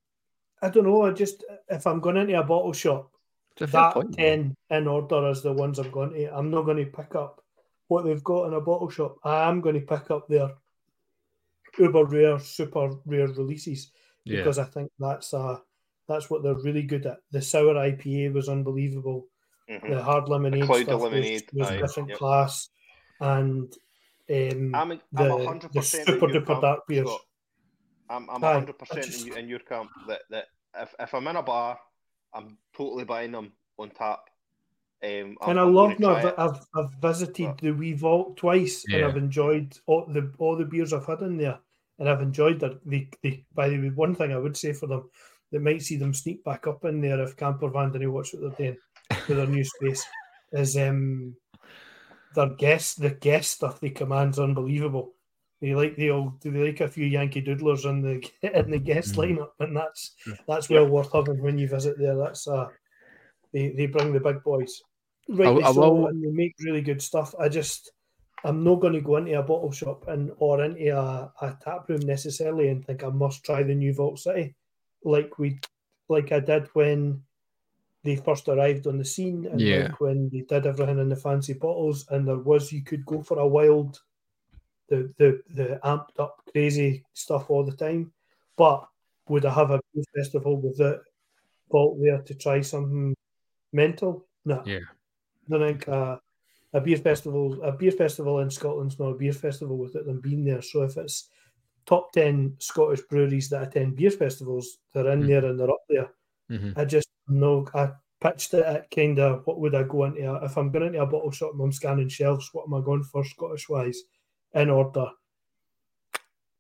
S5: I don't know. I just, if I'm going into a bottle shop,
S1: It's a fair
S5: that
S1: point.
S5: ten in order as the ones I'm going to. I'm not going to pick up what they've got in a bottle shop. I am going to pick up their uber rare, super rare releases
S1: Yeah.
S5: because I think that's uh that's what they're really good at. The sour I P A was unbelievable.
S4: Mhm.
S5: The hard lemonade
S4: cloud of
S5: stuff
S4: lemonade,
S5: was, was
S4: aye,
S5: different
S4: yep.
S5: class, and um,
S4: I'm I'm
S5: the,
S4: a hundred
S5: the
S4: percent in
S5: super
S4: your
S5: duper
S4: camp,
S5: dark beers.
S4: Scott. I'm I'm
S5: Aye,
S4: a hundred
S5: I
S4: percent
S5: just-
S4: in you- in your camp that that if, if I'm in a bar, I'm totally buying them on tap. Um, I'm,
S5: And I
S4: I'm
S5: love
S4: gonna
S5: them.
S4: try
S5: I've,
S4: it.
S5: I've, I've visited
S4: But-
S5: the Wee Vault twice, and
S1: Yeah.
S5: I've enjoyed all the all the beers I've had in there, and I've enjoyed that. The, the by the way, one thing I would say for them that might see them sneak back up in there if Camper Van didn't watch what they're doing with their new space is um their guest the guest stuff they command's unbelievable. They like the old they like a few Yankee Doodlers in the in the guest
S1: Mhm.
S5: lineup, and that's
S3: Yeah.
S5: that's
S4: Yeah.
S5: well worth having when you visit there. That's uh they, they bring the big boys. Rightly
S1: I
S5: so,
S1: will-
S5: and they make really good stuff. I just I'm not going to go into a bottle shop and or into a, a tap room necessarily and think I must try the new Vault City, like we like I did when they first arrived on the scene, and
S1: Yeah.
S5: like when they did everything in the fancy bottles, and there was you could go for a wild, the the the amped up crazy stuff all the time. But would I have a beer festival with it Vault there to try something mental? No.
S1: Yeah.
S5: I don't think uh, a beer festival a beer festival in Scotland's not a beer festival without them being there. So if it's top ten Scottish breweries that attend beer festivals, they're in
S1: Mm.
S5: there and they're up there.
S1: Mhm.
S5: I just know I pitched it at kind of what would I go into a, if I'm going into a bottle shop and I'm scanning shelves, what am I going for Scottish wise in order?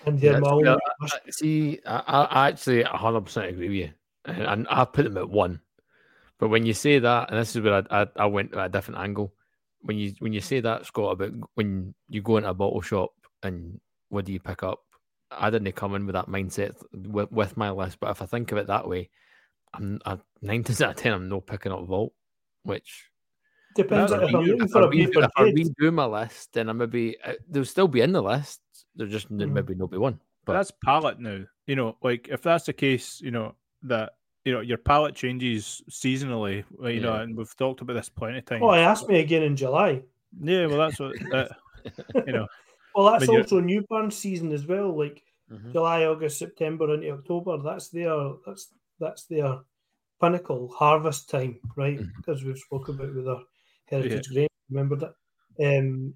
S5: And they're
S1: Yeah,
S5: my
S1: it's-
S5: only.
S1: uh, uh, see, I, I I actually one hundred percent agree with you, and, and I put them at one. But when you say that, and this is where I, I, I went at a different angle. When you when you say that, Scott, about when you go into a bottle shop and what do you pick up? I didn't come in with that mindset with, with my list, but if I think of it that way, I'm I, nine times out of ten, I'm not picking up Vault, which
S5: Depends
S3: That's
S5: if I'm
S3: you.
S5: looking
S1: if
S5: for
S1: I,
S5: a
S1: redo,
S5: paper
S1: if I
S5: trade.
S1: redo my list, then I maybe uh, they'll still be in the list. They're just
S5: Mhm.
S1: maybe not be one. But
S3: that's palette now. You know, like if that's the case, you know that you know your palette changes seasonally. well, You know,
S1: Yeah.
S3: and we've talked about this plenty of times.
S5: Oh, asked me again in July.
S3: Yeah, well, that's what uh, you know.
S5: Well, that's
S3: When you're-
S5: also new burn season as well. Like
S1: Mhm.
S5: July, August, September into October. That's their that's that's their pinnacle harvest time, right?
S1: Mhm.
S5: Because we've spoken about with our heritage grain. Remember that? Um,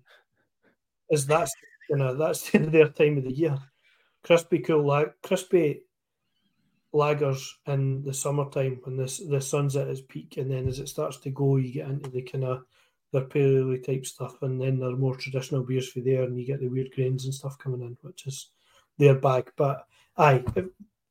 S5: is that's you know that's their time of the year. Crispy cool lag, crispy lagers in the summertime when this the sun's at its peak, and then as it starts to go, you get into the kind of their pale ale type stuff, and then there are more traditional beers for there, and you get the weird grains and stuff coming in, which is their bag. But aye, if-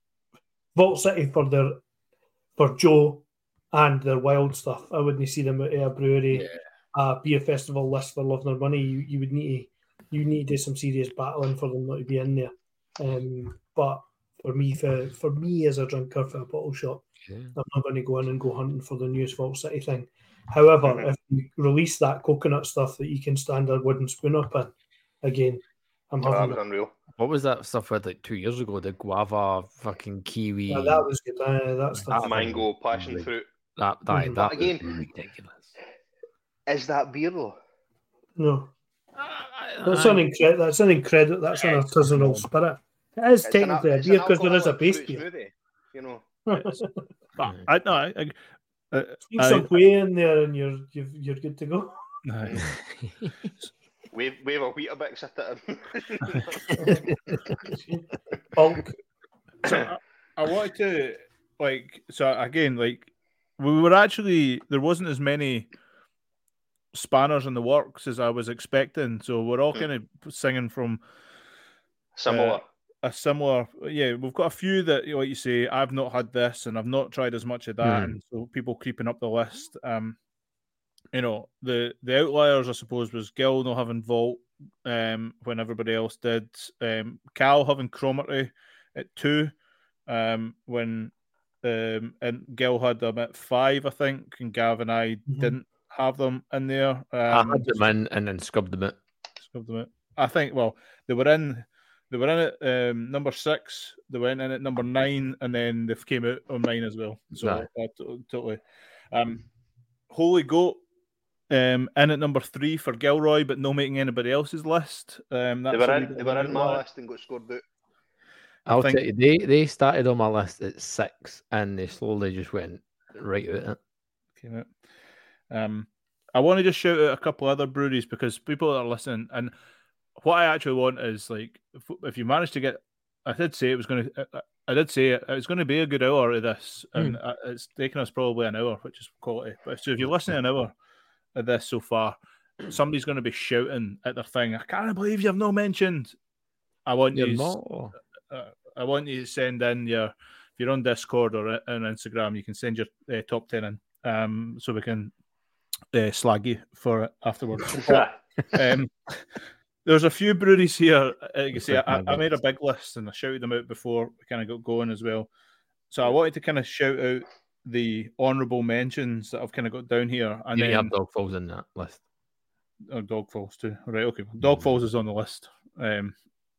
S5: Vault City for their for Joe and their wild stuff. I wouldn't see them at a brewery, a beer festival list for Love Nor Money. You you would need to you need to do some serious battling for them not to be in there. Um, but for me, for for me as a drinker for a bottle shop,
S1: Yeah.
S5: I'm not going to go in and go hunting for the newest Vault City thing. However,
S4: Mhm.
S5: if you release that coconut stuff that you can stand a wooden spoon up in, again, I'm
S4: Oh, that
S5: having
S4: was
S5: that.
S4: unreal.
S1: What was that stuff we had like two years ago? The guava, fucking kiwi.
S5: Yeah, that was good. Uh, that stuff.
S1: That-
S4: Mango,
S1: thing
S4: passion
S1: was
S4: fruit.
S1: That that,
S5: Mhm.
S1: that
S4: But again-
S1: was ridiculous.
S4: Is that beer though?
S5: No,
S1: I-
S5: that's
S1: I-
S5: an incredible. That's an incredible. That's an
S4: It's-
S5: artisanal spirit. It is
S4: It's an-
S5: technically a
S4: it's
S5: beer
S4: an
S5: because there is a
S4: alcoholic
S5: base
S4: fruit
S5: beer.
S4: smoothie, you know.
S3: But I no, I, I, uh,
S5: Speak
S3: I-
S5: some whey in there, and you're you've, you're good to go.
S3: aye.
S4: Wave, wave a Weetabix at him.
S5: Bulk.
S3: So I, I wanted to like so again like we were actually there wasn't as many spanners in the works as I was expecting. So we're all
S4: Hmm.
S3: kind of singing from
S4: Similar.
S3: a similar. Yeah, we've got a few that, you know, like you say, I've not had this and I've not tried as much of that,
S1: Hmm.
S3: and so people creeping up the list. Um, you know, the the outliers, I suppose, was Gil not having Vault um, when everybody else did. Um, Cal having Cromarty at two um, when um, and Gil had them at five, I think, and Gav and I
S5: Mhm.
S3: didn't have them in there.
S1: I
S3: Um,
S1: had them in and then scrubbed them out.
S3: Scrubbed them out. I think. Well, they were in. They were in at um, number six. They went in at number nine, and then they came out on nine as well. So
S1: Aye.
S3: uh, to- totally. Um, Holy Goat um, in at number three for Gilroy, but no making anybody else's list. Um,
S4: They
S3: that's
S4: were
S3: a wee
S4: in,
S3: bit
S4: they
S3: of
S4: were
S3: an
S4: in my
S3: outlier.
S4: list and got scored out.
S1: I'll
S3: think-
S1: tell you, they, they started on my list at six and they slowly just went right out it.
S3: Came out. Um, I want to just shout out a couple other breweries because people that are listening, and what I actually want is like if, if you manage to get, I did say it was going to, I, I did say it, it's going to be a good hour of this, and uh, it's taken us probably an hour, which is quality. But so if you're listening an hour of this so far, somebody's going to be shouting at their thing. I can't believe you've not mentioned. I want
S1: You're
S3: you.
S1: not.
S3: Uh, I want you to send in your, if you're on Discord or on Instagram, you can send your uh, top ten in, um, so we can uh, slag you for it afterwards. um, there's a few breweries here. uh, Like I say, I, I made a big list and I shouted them out before we kind of got going as well. So I wanted to kind of shout out the honourable mentions that I've kind of got down here, and
S1: You
S3: then
S1: have dog falls in that list.
S3: oh, Dog Falls too. Right, okay, Dog Falls is on the list. Um,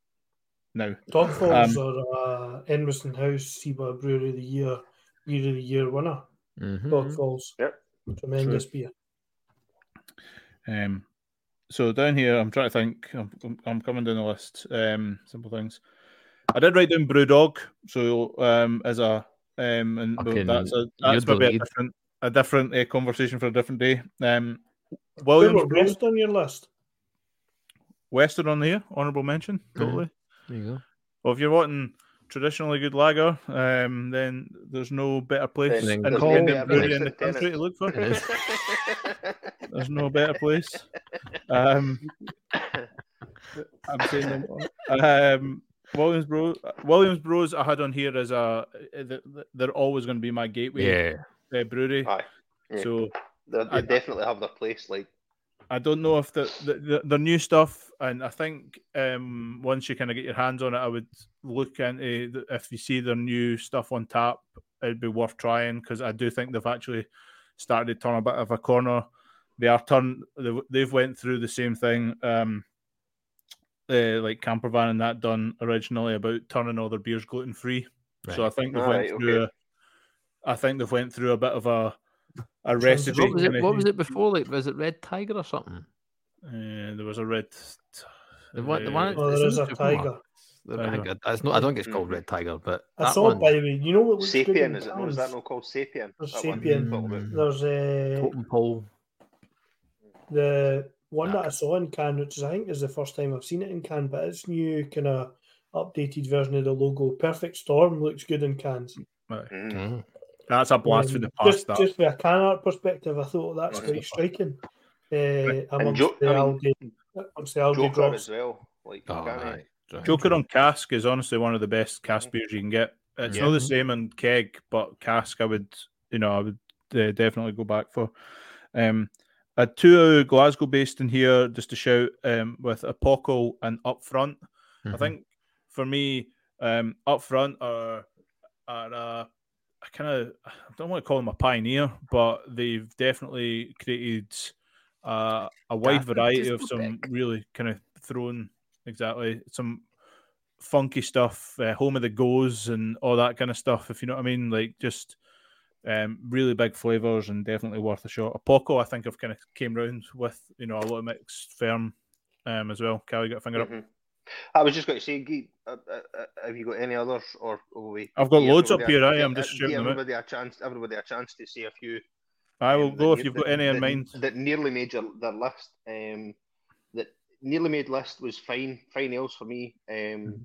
S3: now.
S5: Dogfalls
S3: Um,
S5: are uh, Enriston House Seabar Brewery of the Year, Year of the Year winner.
S1: Mhm.
S5: Dogfalls.
S4: Yep.
S5: Tremendous beer.
S3: Um, so down here, I'm trying to think. I'm, I'm, I'm coming down the list. Um, simple things. I did write down Brewdog, so um, as a um, and well,
S1: Fucking-
S3: that's a
S1: you're
S3: that's maybe a
S1: deleted.
S3: different a different uh, conversation for a different day. Um,
S5: Where
S3: Williams
S5: were
S3: Brew,
S5: West on your list?
S3: Western on here, honourable mention,
S1: Mm-hmm.
S3: totally.
S1: There you go.
S3: Well, if you're wanting traditionally good lager, um, then there's no better place
S4: Then
S1: there's
S3: independent
S1: no better
S3: brewery
S4: place
S3: in the
S4: than Tennant.
S3: country to look for.
S1: It is.
S3: There's no better place. Um, I'm saying them all. Um, Williams Bros. Williams Bros. I had on here as a. They're always going to be my gateway
S1: Yeah.
S3: uh, brewery.
S4: Aye. Yeah.
S3: So
S4: They, they
S3: I-
S4: definitely have their place. Like,
S3: I don't know if the the, the, the new stuff, and I think um, once you kind of get your hands on it, I would look into the, if you see their new stuff on tap, it'd be worth trying because I do think they've actually started to turn a bit of a corner. They are turn they, they've went through the same thing, um, uh, like Campervan and that done originally about turning all their beers gluten free.
S1: Right.
S3: So I think they've
S4: All
S3: went
S4: right,
S3: through.
S4: okay.
S3: A, I think they've went through a bit of a a recipe.
S1: What was it?
S3: kinda-
S1: What was it before? Like, was it Red Tiger or something?
S3: Uh, there was a red.
S1: The one, the
S3: uh,
S1: one.
S5: Oh,
S1: it's
S5: there
S1: in
S5: is
S1: the
S5: a
S1: supermarket.
S5: tiger.
S1: The- I think it- it's not. I don't think it's called
S4: Mhm.
S1: Red Tiger, but
S5: I
S1: that
S5: saw
S1: one,
S5: it, by the way. You know what looks good
S4: Sapien,
S5: in
S4: is it? No, is
S5: cans?
S4: that not called Sapien?
S5: There's
S4: That one
S5: Sapien.
S4: you're talking about?
S1: Mm,
S5: There's uh,
S1: Totem Pole.
S5: the one
S1: Yeah.
S5: that I saw in can, which is I think is the first time I've seen it in can, but it's new kind of updated version of the logo. Perfect Storm looks good in cans.
S3: Right.
S4: Mm.
S1: Mm.
S3: That's a blast
S5: Um,
S3: from the
S5: just,
S3: past. That.
S5: just from a can art perspective, I thought that's
S4: Mhm.
S5: quite striking. Uh, amongst
S4: Jo-
S5: the
S4: I mean,
S5: Aldi, amongst the Aldi
S4: Joker
S5: drops.
S4: as well. Like,
S1: Oh,
S4: can't
S1: aye. Right.
S3: Joker on cask is honestly one of the best cask
S4: Mhm.
S3: beers you can get. It's
S1: Yeah.
S3: not the same in keg, but cask I would, you know, I would uh, definitely go back for. Um, I had two Glasgow based in here just to shout um, with Apocal and Upfront. I
S1: Mhm.
S3: think for me, um, Upfront are are uh, I kind of I don't want to call them a pioneer, but they've definitely created uh, a wide
S1: That's a
S3: variety of some
S1: discotheque.
S3: really kind of thrown exactly some funky stuff, uh, Home of the Goes and all that kind of stuff. If you know what I mean, like just um, really big flavors and definitely worth a shot. Apoco, I think I've kind of came round with you know a lot of mixed firm um, as well. Callie, got a finger up.
S4: Mhm. I was just going to say, Guy, uh, uh, uh, have you got any others, or will we?
S3: I've got
S4: give
S3: loads up
S4: everybody
S3: here.
S4: a-
S3: I
S4: give-
S3: am just
S4: uh,
S3: shouting
S4: give
S3: them out.
S4: everybody a chance. Everybody a chance to say a few.
S3: I will
S4: um,
S3: go
S4: that
S3: if
S4: ne-
S3: you've got
S4: that-
S3: any in
S4: that-
S3: mind.
S4: That nearly made your, their list. Um, that nearly made list was fine. Fine ales for me. Um,
S3: Mm-hmm.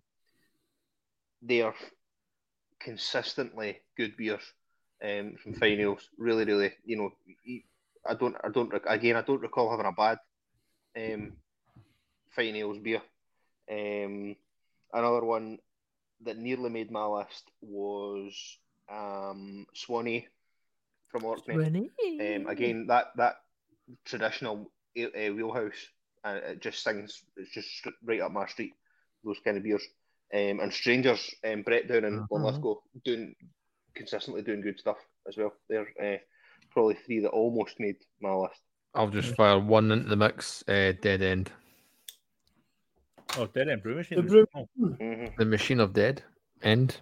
S4: they are consistently good beers. Um, from Fine Ales, really, really, you know, I don't, I don't, again, I don't recall having a bad um, Fine Ales beer. Um, another one that nearly made my list was um, Swanee from Orkney. Um, again, that that traditional uh, wheelhouse, and it just sings. It's just right up my street. Those kind of beers, um, and Strangers, um, Brett down in
S1: Uh-huh.
S4: Linlithgow, doing consistently doing good stuff as well. They're uh, probably three that almost made my list.
S1: I'll just fire one into the mix. Uh, Dead End,
S3: Oh, Dead End Brew Machine.
S5: The brew-
S3: Oh.
S4: Mm-hmm.
S1: the machine of dead end.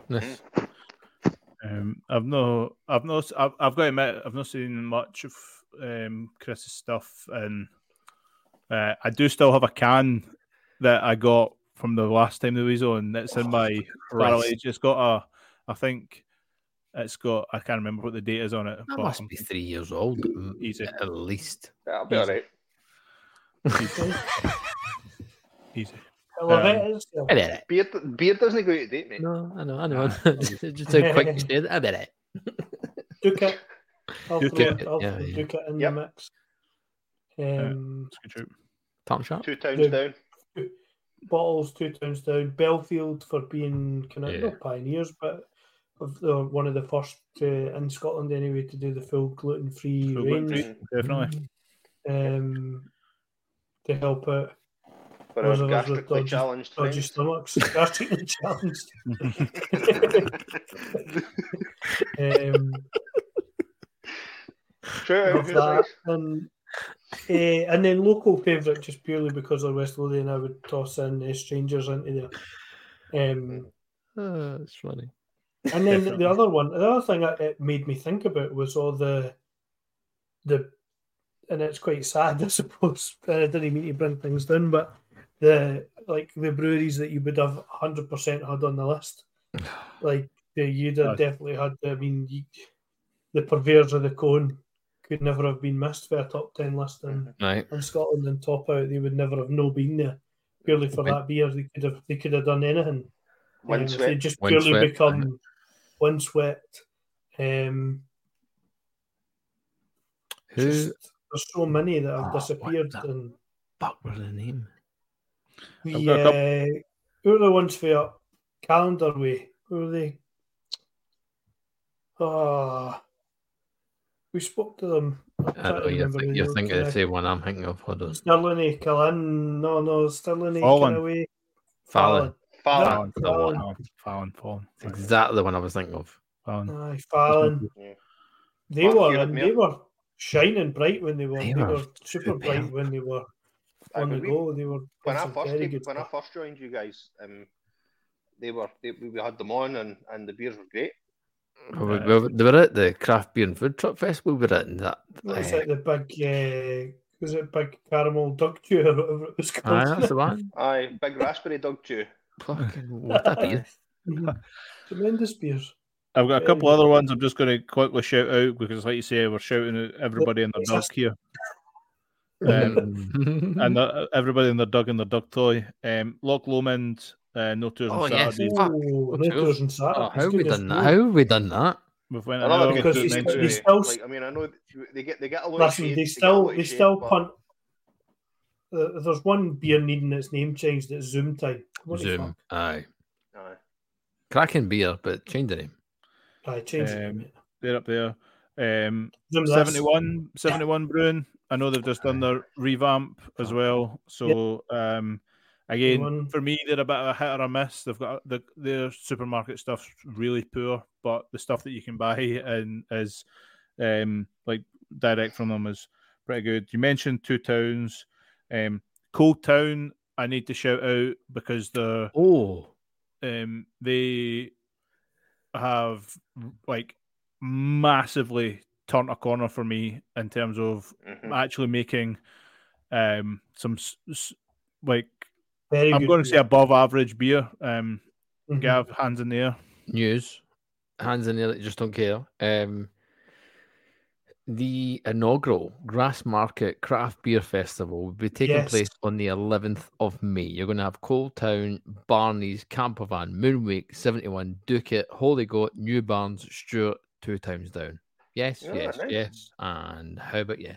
S3: Um, I've no, I've not, I've, I've got to admit, I've not seen much of um, Chris's stuff, and uh, I do still have a can that I got from the last time that we was on. It's in my barrel
S1: Christ.
S3: age. It's got a, I think it's got, I can't remember what the date is on it,
S1: That
S3: but
S1: must be three years old, mm,
S3: Easy.
S1: at least.
S4: That'll be
S3: Easy.
S4: all right.
S3: easy.
S5: I love
S3: Um,
S5: it. It's, uh,
S1: I bet it.
S4: Beer, beer doesn't go out of date, mate.
S1: No, I know, I know.
S3: Ah,
S1: Just how quick you said it. I bet it.
S5: Duke it. I'll
S3: Duke
S5: throw,
S1: it,
S5: I'll
S1: yeah,
S5: throw
S1: yeah.
S5: Duke it in
S4: Yep.
S5: the mix. Um,
S3: That's a good shout.
S1: Tarn Sharp.
S4: Two towns
S5: The-
S4: down.
S5: Bottles, two towns down. Belfield for being kind of
S1: Yeah.
S5: not pioneers, but of the, one of the first uh, in Scotland anyway to do the full gluten free
S3: Full
S5: range.
S3: gluten-free, definitely.
S5: Um, to help out
S4: For
S5: Those
S4: our
S5: of us with
S4: gastrically
S5: dodgy-
S4: challenged
S5: dodgy
S4: friends.
S5: stomachs. Gastrically challenged. Um,
S4: True,
S5: of
S4: who's
S5: that.
S4: nice?
S5: And, uh, and then local favourite, just purely because they're West Lothian, I would toss in uh, Strangers into there. Um,
S1: Oh, it's funny.
S5: and then
S3: Definitely.
S5: the other one, the other thing that it made me think about was all the, the, and it's quite sad, I suppose. And I didn't mean to bring things down, but the like the breweries that you would have one hundred percent had on the list, like the, you'd have
S3: Aye.
S5: definitely had. I mean, you, the purveyors of the cone could never have been missed for a top ten list in,
S1: Right.
S5: in Scotland and top out. They would never have no been there purely for that beer. They could have they could have done anything. Um, if they
S4: Windswept.
S5: just purely
S1: Windswept,
S5: become windswept. Um,
S1: Who
S5: just, there's so many that have
S1: Oh, what
S5: disappeared.
S1: the-
S5: And
S1: fuck was the name?
S5: the
S3: I've got a
S5: uh, who are the ones for Calendar Way. Who were they? Oh, we spoke to them. I'm
S1: I
S5: trying
S1: know
S5: to
S1: you're,
S5: remember
S1: think,
S5: the
S1: you're
S5: name.
S1: thinking the
S5: Uh,
S1: same one I'm thinking of. Hold on.
S5: Stirling, Callan. No, no, Stirling,
S3: Fallon.
S5: kind of way.
S1: Fallon.
S4: Fallon.
S3: Fallon,
S1: That's the one.
S3: Fallon, Fallon, Fallon.
S1: It's exactly the one I was thinking of.
S3: Fallon.
S5: Aye, Fallon.
S4: Yeah.
S5: They
S4: Mark
S5: were
S4: Hewitt,
S5: and
S4: mate.
S5: they were shining bright when they were.
S1: They
S5: They,
S1: were
S5: were super bright
S1: superb.
S5: when they were
S4: Aye,
S5: on
S4: when
S5: the
S4: we-
S5: go. They were
S4: When
S5: doing
S4: I
S5: some
S4: first
S5: very
S4: came,
S5: good
S4: when I
S5: stuff.
S4: first joined you guys, um, they were they, we we had them on and, and the beers were great.
S1: We, we,
S3: Uh,
S1: we- they were at the Craft Beer and Food Truck Festival. We were at that.
S5: What was
S1: uh,
S5: it? The big, uh, was it big caramel duck chew or whatever it was
S1: aye,
S5: called?
S1: that's the one.
S4: Aye, big raspberry dog chew.
S1: Fucking what a beer.
S5: Mhm. Tremendous beers.
S3: I've got a
S5: Very
S3: couple
S5: good.
S3: other ones I'm just going to quickly shout out because, like you say, we're shouting at everybody and their
S5: It's
S3: dog
S5: just-
S3: here. Um, and uh, everybody and their dog and their dog toy. Um, Loch Lomond, uh, No Tours
S1: Oh,
S3: on
S1: yes.
S3: Saturdays.
S1: Fuck.
S5: Oh,
S1: What's
S5: no
S1: yours?
S5: tours and
S1: Oh,
S5: Saturdays.
S1: how have we
S5: goodness
S1: done that?
S5: me.
S1: How have we done that?
S3: We've went an
S4: Another
S3: hour
S4: good
S5: Because
S3: into
S5: they
S3: it
S5: still-
S3: next
S5: they
S3: week.
S5: still-
S4: Like I mean, I know they get they get a lot
S5: Listen,
S4: of shade.
S5: they
S4: get a
S5: still
S4: lot of
S5: they
S4: shade,
S5: still
S4: but-
S5: punt. Uh, there's one beer needing its name changed. It's Zoom Time. What the
S1: Zoom. Aye.
S4: Aye.
S1: Cracking beer, but change the name.
S5: fuck? I changed it.
S3: Um,
S5: mate.
S3: They're up there. Um,
S5: Zoom this.
S3: seventy-one, seventy-one Brewing. I know they've just done their revamp as well. So um, again,
S5: One.
S3: for me, they're a bit of a hit or a miss. They've got the their supermarket stuff's really poor, but the stuff that you can buy and is um, like direct from them is pretty good. You mentioned Two Towns, um, Cold Town. I need to shout out because they're
S1: Oh.
S3: um, they have like massively turned a corner for me in terms of
S4: Mhm.
S3: actually making um, some s- s- like
S5: Very
S3: I'm
S5: good
S3: going to say
S5: beer.
S3: above average beer. Um,
S5: Mhm.
S3: Gav, hands in the air.
S1: News. Hands in there that you just don't care. Um, the inaugural Grassmarket Craft Beer Festival will be taking
S5: Yes.
S1: place on the eleventh of May. You're going to have Cold Town, Barney's, Campervan, Moonwake, seventy-one, Ducat, Holy Goat, New Barns, Stewart, Two Towns Down. Yes,
S4: Yeah,
S1: yes,
S4: nice.
S1: yes. And how about yes?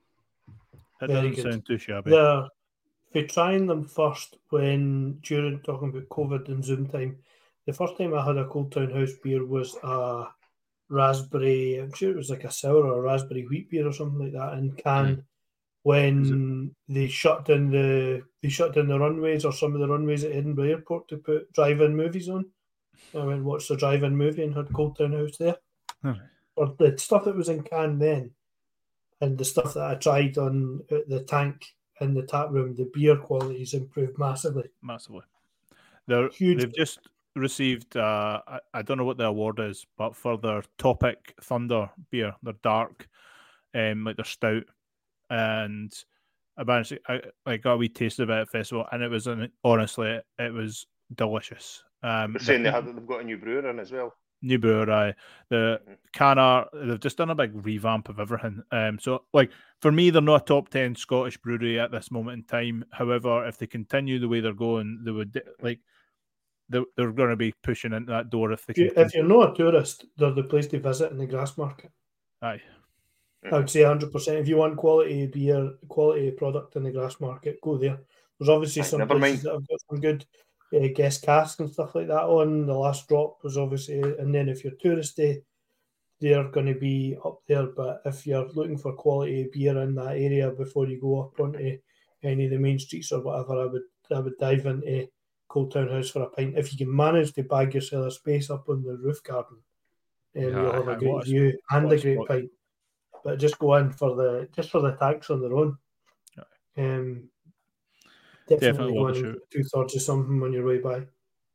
S3: It
S5: Very
S3: doesn't
S5: good.
S3: sound too shabby.
S5: They're for trying them first when during talking about COVID and Zoom time. The first time I had a Cold Town House beer was a raspberry. I'm sure it was like a sour or a raspberry wheat beer or something like that in can. When they shut down the they shut down the runways or some of the runways at Edinburgh Airport to put drive-in movies on. I went and watched the drive-in movie and had Cold Town House there.
S3: Oh.
S5: Or the stuff that was in can then, and the stuff that I tried on at the tank in the tap room, the beer quality's improved massively.
S3: Massively. They're,
S5: Huge.
S3: They've just received, uh, I, I don't know what the award is, but for their Topic Thunder beer, their dark, um, like their stout. And I managed to, I, I got a wee taste of it at festival, and it was, an, honestly, it was delicious. Um,
S4: They're saying
S3: the-
S4: they have they've got a new brewer in as well.
S3: New brewer, aye. The
S4: Mhm.
S3: can art, they've just done a big revamp of everything. Um, so, like, for me, they're not a top ten Scottish brewery at this moment in time. However, if they continue the way they're going, they would, like, they're, they're going to be pushing into that door if they
S5: If, you,
S3: can.
S5: if you're not a tourist, they're the place to visit in the grass market.
S3: Aye.
S5: I would say one hundred percent. If you want quality beer, quality product in the grass market, go there. There's obviously
S4: Aye,
S5: some
S4: never
S5: places
S4: mind.
S5: that have got some good uh, guest casks and stuff like that on. The Last Drop was obviously, and then if you're touristy, they're going to be up there. But if you're looking for quality beer in that area before you go up onto any of the main streets or whatever, I would I would dive into Cold Town House for a pint. If you can manage to bag yourself a space up on the roof garden, um,
S1: Yeah,
S5: you'll have
S3: aye,
S5: a great
S3: what a-
S5: view and
S3: what
S5: a
S3: a
S5: great
S3: spot.
S5: pint. But just go in for the just for the tax on their own. Um, definitely,
S3: Definitely
S5: go
S3: worth a
S5: in and
S3: shout.
S5: get two thirds of something on your way by.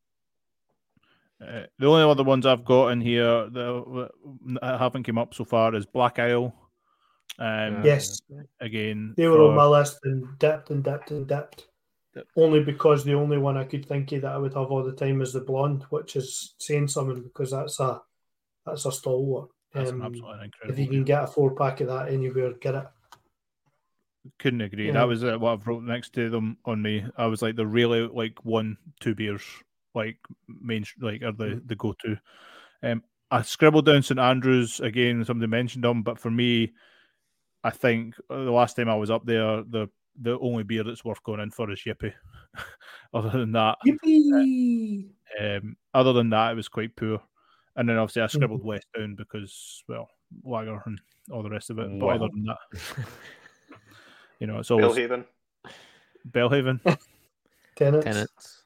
S3: Uh, the only other ones I've got in here that haven't come up so far is Black Isle. Um,
S5: Yes,
S3: Again,
S5: they were
S3: for-
S5: on my list and dipped and dipped and dipped.
S3: Dipped.
S5: Only because the only one I could think of that I would have all the time is the blonde, which is saying something because that's a that's a stalwart.
S3: That's an
S5: Um,
S3: absolutely
S5: if
S3: incredible.
S5: you can
S3: beer.
S5: get a four pack of that anywhere, get it.
S3: Couldn't agree.
S5: Yeah.
S3: That was uh, what I've wrote next to them on me. I was like, they're really like one, two beers, like main, like are the
S5: Mm.
S3: the go to. Um, I scribbled down St Andrews again. Somebody mentioned them, but for me, I think uh, the last time I was up there, the the only beer that's worth going in for is Yippee. Other than that,
S5: Yippee!
S3: Um, other than that, it was quite poor. And then obviously I scribbled West down because, well, Lager and all the rest of it. But
S1: Wow.
S3: other than that, you know, it's always
S4: Bellhaven.
S3: Bellhaven.
S5: Tenants.
S1: Tenants.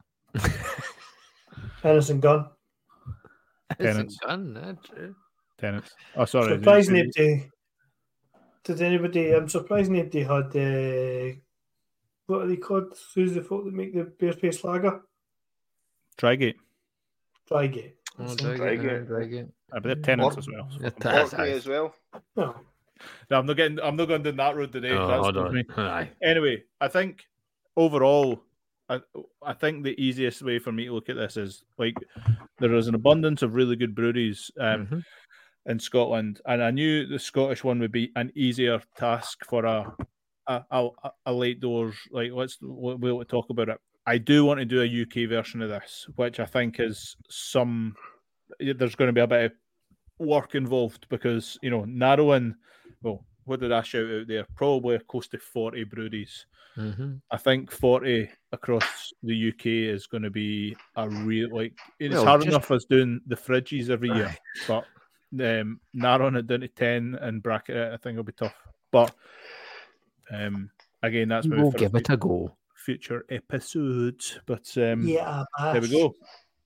S5: Innocent Gun.
S3: Tenants.
S1: It's a gun, eh, true.
S3: Tenants. Oh, sorry.
S5: Surprised
S3: did-
S5: nobody. Did anybody? I'm surprised nobody had. Uh, what are they called? Who's the folk that make the beer paste lager?
S3: Drygate.
S5: Drygate.
S1: Oh,
S5: So-
S1: drag
S4: Drag
S1: it,
S4: it.
S1: drag it.
S3: Uh, but they're tenants as well. so
S1: Yeah,
S3: fucking-
S1: That's
S4: Orkney
S1: nice.
S4: as well.
S5: No.
S3: No, I'm not getting. I'm not going down that road today.
S1: Oh,
S3: That's
S1: hold
S3: just
S1: on.
S3: me.
S1: Aye.
S3: Anyway, I think overall, I, I think the easiest way for me to look at this is like there is an abundance of really good breweries um,
S1: Mhm.
S3: in Scotland, and I knew the Scottish one would be an easier task for a a, a, a late doors. Like let's we'll, we'll talk about it. I do want to do a U K version of this, which I think is some. There's going to be a bit of work involved because you know narrowing. Well, what did I shout out there? Probably close to forty breweries.
S1: Mhm.
S3: I think forty across the U K is going to be a real like it's
S1: Well,
S3: hard
S1: just-
S3: enough as doing the fridges every year, but um, narrowing it down to ten and bracket it, I think will be tough. But um, again, that's maybe
S1: We'll
S3: for
S1: give
S3: a
S1: it a go.
S3: future episode. But um,
S5: Yeah.
S3: there we go.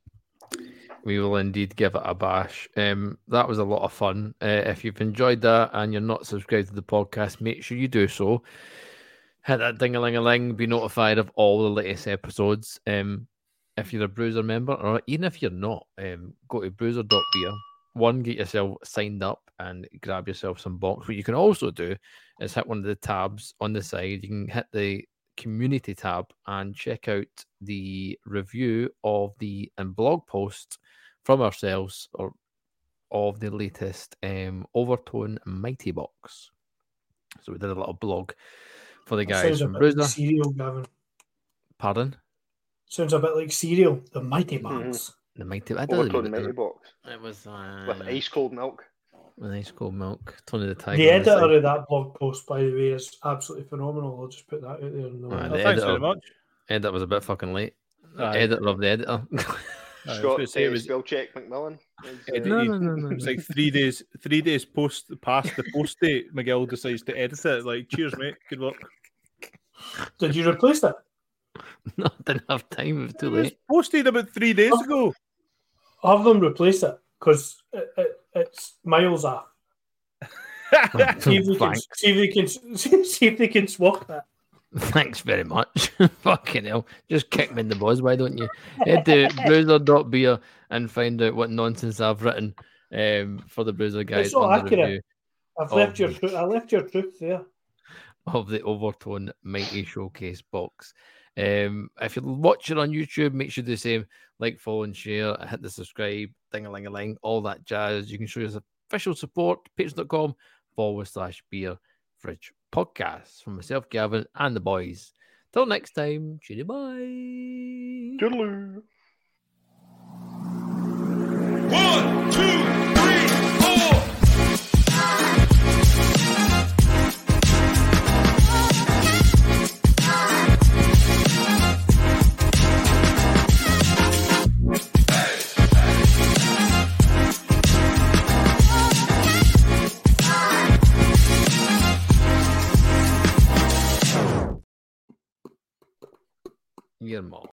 S1: We will indeed give it a bash. Um, that was a lot of fun. Uh, if you've enjoyed that and you're not subscribed to the podcast, make sure you do so. Hit that ding-a-ling-a-ling, be notified of all the latest episodes. Um, if you're a Bruiser member, or even if you're not, um, go to bruiser dot beer. One, get yourself signed up and grab yourself some box. What you can also do is hit one of the tabs on the side. You can hit the community tab and check out the review of the and blog post from ourselves or of the latest um, Overtone Mighty Box. So we did a little blog for the
S5: That
S1: guys
S5: sounds a
S1: from
S5: bit
S1: Bruiser.
S5: like cereal, Gavin.
S1: Pardon?
S5: Sounds a bit like cereal. The Mighty
S4: Mhm.
S5: Box.
S1: The Mighty. I did
S4: Overtone Mighty Box
S1: It was uh,
S4: with ice cold milk.
S1: with ice cold milk. Tony the Tiger.
S5: The
S1: on the
S5: editor
S1: side.
S5: of that blog post, by the way, is absolutely phenomenal. I'll just put that out there. In the
S1: Aye,
S3: Oh,
S1: the
S3: thanks very
S1: editor.
S3: much.
S1: Editor was a bit fucking late.
S3: Aye.
S1: Editor of the editor.
S3: I was
S4: Scott
S3: going to say it
S4: uh,
S3: was,
S4: spell check McMillan. Is, uh,
S1: no, no, no, no.
S3: it was
S1: no.
S3: like three days, three days post past the post date. Miguel decides to edit it. Like, cheers, mate. Good work.
S5: Did you replace it?
S1: No, I didn't have time. It was too
S3: It was
S1: late.
S3: posted about three days
S5: Oh.
S3: ago.
S5: Have them replace it because it, it, it's miles off. See if they can,
S1: Thanks.
S5: see if they can, see if they can swap it.
S1: Thanks very much. Fucking hell. Just kick me in the balls, why don't you? Head to bruiser dot beer and find out what nonsense I've written um, for the Bruiser guys
S5: It's not
S1: on the
S5: accurate.
S1: review
S5: I've
S1: Oh.
S5: left your tru- I left your truth there.
S1: of the Overtone Mighty Showcase box. Um, if you're watching on YouTube, make sure you do the same. Like, follow, and share. Hit the subscribe, ding-a-ling-a-ling, all that jazz. You can show us official support, patreon.com forward slash beer fridge podcast. From myself, Gavin, and the boys. Till next time, cheery bye.
S4: Toodaloo.
S2: One, two, three, four.
S1: Your mom.